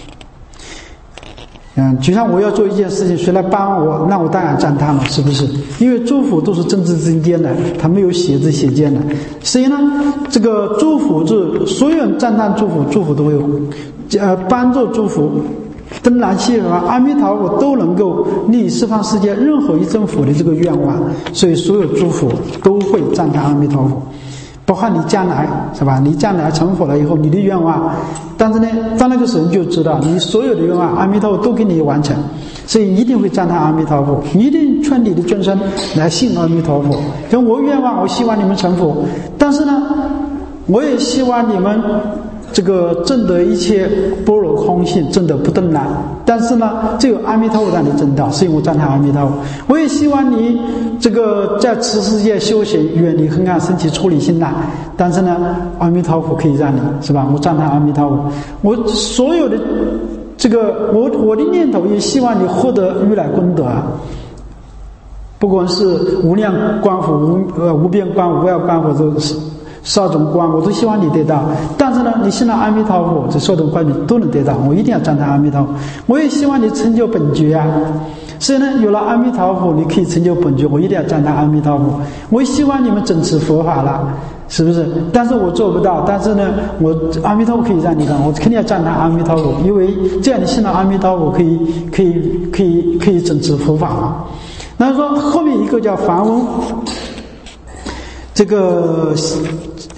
Speaker 1: 就像我要做一件事情，谁来帮我，那我当然赞叹了，是不是？因为诸佛都是真知真见的，他没有写字写见的。所以呢这个诸佛是所有人赞叹诸佛，诸佛都会帮助诸佛登南西和阿弥陀佛都能够令十方世界任何一尊佛的这个愿望，所以所有诸佛都会赞叹阿弥陀佛。包括你将来，是吧？你将来成佛了以后，你的愿望，但是呢到那个时候你就知道你所有的愿望阿弥陀佛都给你完成，所以一定会赞叹阿弥陀佛，一定劝你的众生来信阿弥陀佛。跟我愿望，我希望你们成佛，但是呢我也希望你们这个证得一切般若空性，证得不登难。但是呢只有阿弥陀佛让你证到，所以我赞叹阿弥陀佛。我也希望你这个在此世界修行，远离黑暗，升起出离心难。但是呢阿弥陀佛可以让你，是吧？我赞叹阿弥陀佛。我所有的这个我的念头也希望你获得如来功德啊，不管是无量光佛、无边光佛、无量光佛，都是少种光，我都希望你得到。但是呢你信了阿弥陀佛，这少种光你都能得到，我一定要赞叹阿弥陀佛。我也希望你成就本觉啊，所以呢有了阿弥陀佛你可以成就本觉，我一定要赞叹阿弥陀佛。我也希望你们整持佛法了，是不是？但是我做不到，但是呢我阿弥陀佛可以让你看，我肯定要赞叹阿弥陀佛，因为这样你信了阿弥陀佛可以整持佛法嘛。那说后面一个叫梵文，这个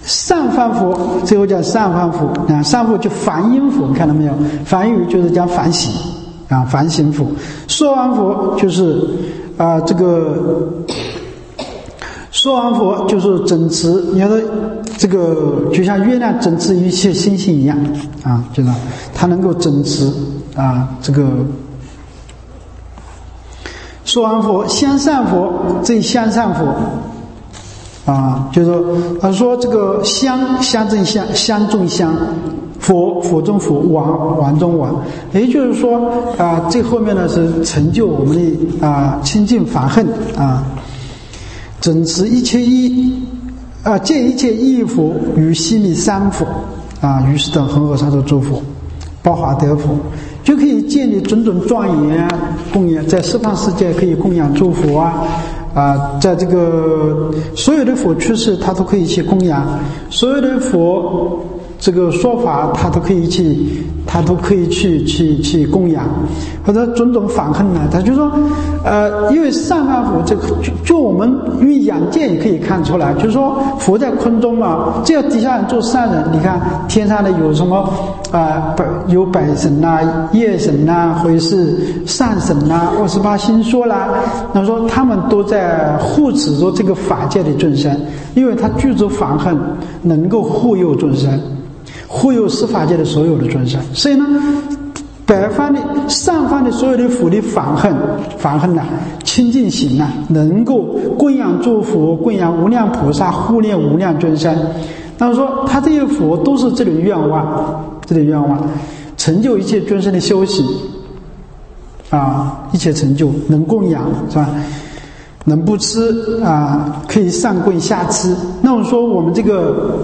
Speaker 1: 上梵佛，最后叫上梵佛啊，上佛就梵音佛，看到没有？梵语就是讲反省啊，反省佛。说完佛就是这个说完佛就是整持，你看这个就像月亮整持一切星星一样啊，就是它能够整持啊，这个说完佛相善佛，这相善佛。就是说，他说这个相正相，相中相，佛中佛，王中王，也就是说这后面呢是成就我们的清净法恨整持一切义借一切义佛与悉密三佛于是等恒河沙洲诸佛，报华德佛，就可以建立种种庄严供养，在十方世界可以供养诸佛在这个所有的佛趋势，他都可以去供养；所有的佛这个说法，他都可以去供养。或者种种反恨呢，他就说，因为上梵佛这个，就我们因为眼见也可以看出来，就是说佛在空中嘛，只要底下人做善人，你看天上的有什么有百神夜神或者是善神28星宿啦，那说他们都在护持着这个法界的众生，因为他具足反恨，能够护佑众生，护佑十法界的所有的众生，所以呢。北方的上方的所有的佛的反恨清净行能够供养诸佛，供养无量菩萨，护念无量众生。那么说他这些佛都是这种愿望，成就一切众生的修行一切成就，能供养是吧？能不吃可以上供下吃。那我说我们这个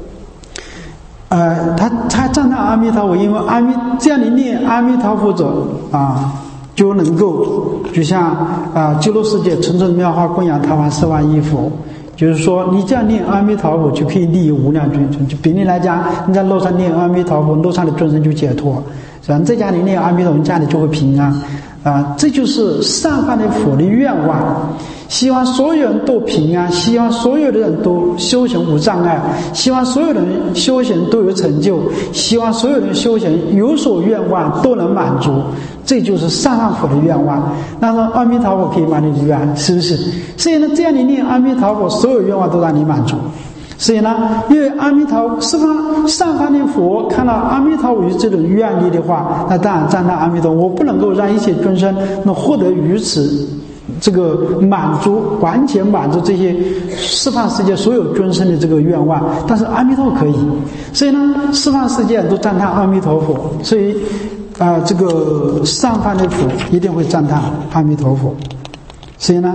Speaker 1: 他赞叹阿弥陀佛，因为这样的念阿弥陀佛者就能够就像极乐世界纯纯妙法供养他万4万亿佛，就是说你这样念阿弥陀佛就可以利益无量众生。就比例来讲，你在路上念阿弥陀佛，路上的众生就解脱，是吧？你在家里念阿弥陀佛，你家里就会平安这就是上方的佛的愿望，希望所有人都平安，希望所有的人都修行无障碍，希望所有人修行都有成就，希望所有人修行有所愿望都能满足，这就是上方佛的愿望。那么阿弥陀佛可以满你的愿，是不是？所以呢，这样你念阿弥陀佛，所有愿望都让你满足。所以呢，因为阿弥陀上方的佛看到阿弥陀佛有这种愿力的话，那当然赞叹阿弥陀佛，我不能够让一切众生能获得于此这个满足，完全满足这些十方世界所有众生的这个愿望，但是阿弥陀佛可以。所以呢，十方世界都赞叹阿弥陀佛，所以这个上方的佛一定会赞叹阿弥陀佛。所以呢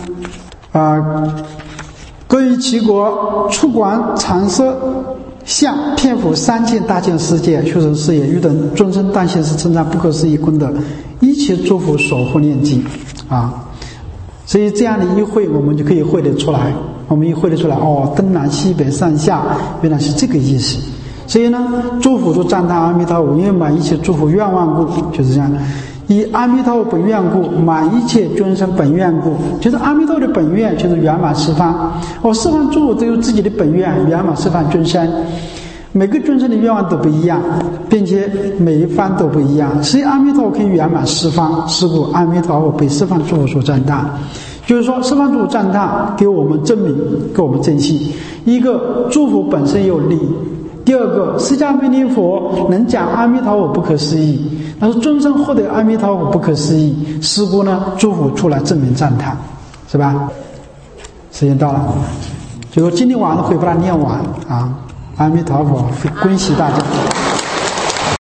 Speaker 1: 各于其国出广长舌相，遍覆三界大千世界，出生世也，欲等众生当现时称赞不可思议功德，一切诸佛守护念经所以这样的一会我们就可以会得出来，东南西北上下原来是这个意思。所以呢，诸佛都赞叹阿弥陀佛，因为满一切诸佛愿望故，就是这样。以阿弥陀佛本愿故，满一切众生本愿故，就是阿弥陀佛的本愿就是圆满十方。十方诸佛都有自己的本愿，圆满十方众生。每个众生的愿望都不一样，并且每一方都不一样，所以阿弥陀佛可以圆满十方。是故阿弥陀佛被十方诸佛所赞叹。就是说十方诸佛赞叹，给我们证明，给我们证信。一个诸佛本身有力，第二个释迦牟尼佛能讲阿弥陀佛不可思议，但是众生获得阿弥陀佛不可思议，是故呢诸佛出来证明赞叹，是吧？时间到了，最后今天晚上会把它念完阿弥陀佛，恭喜大家。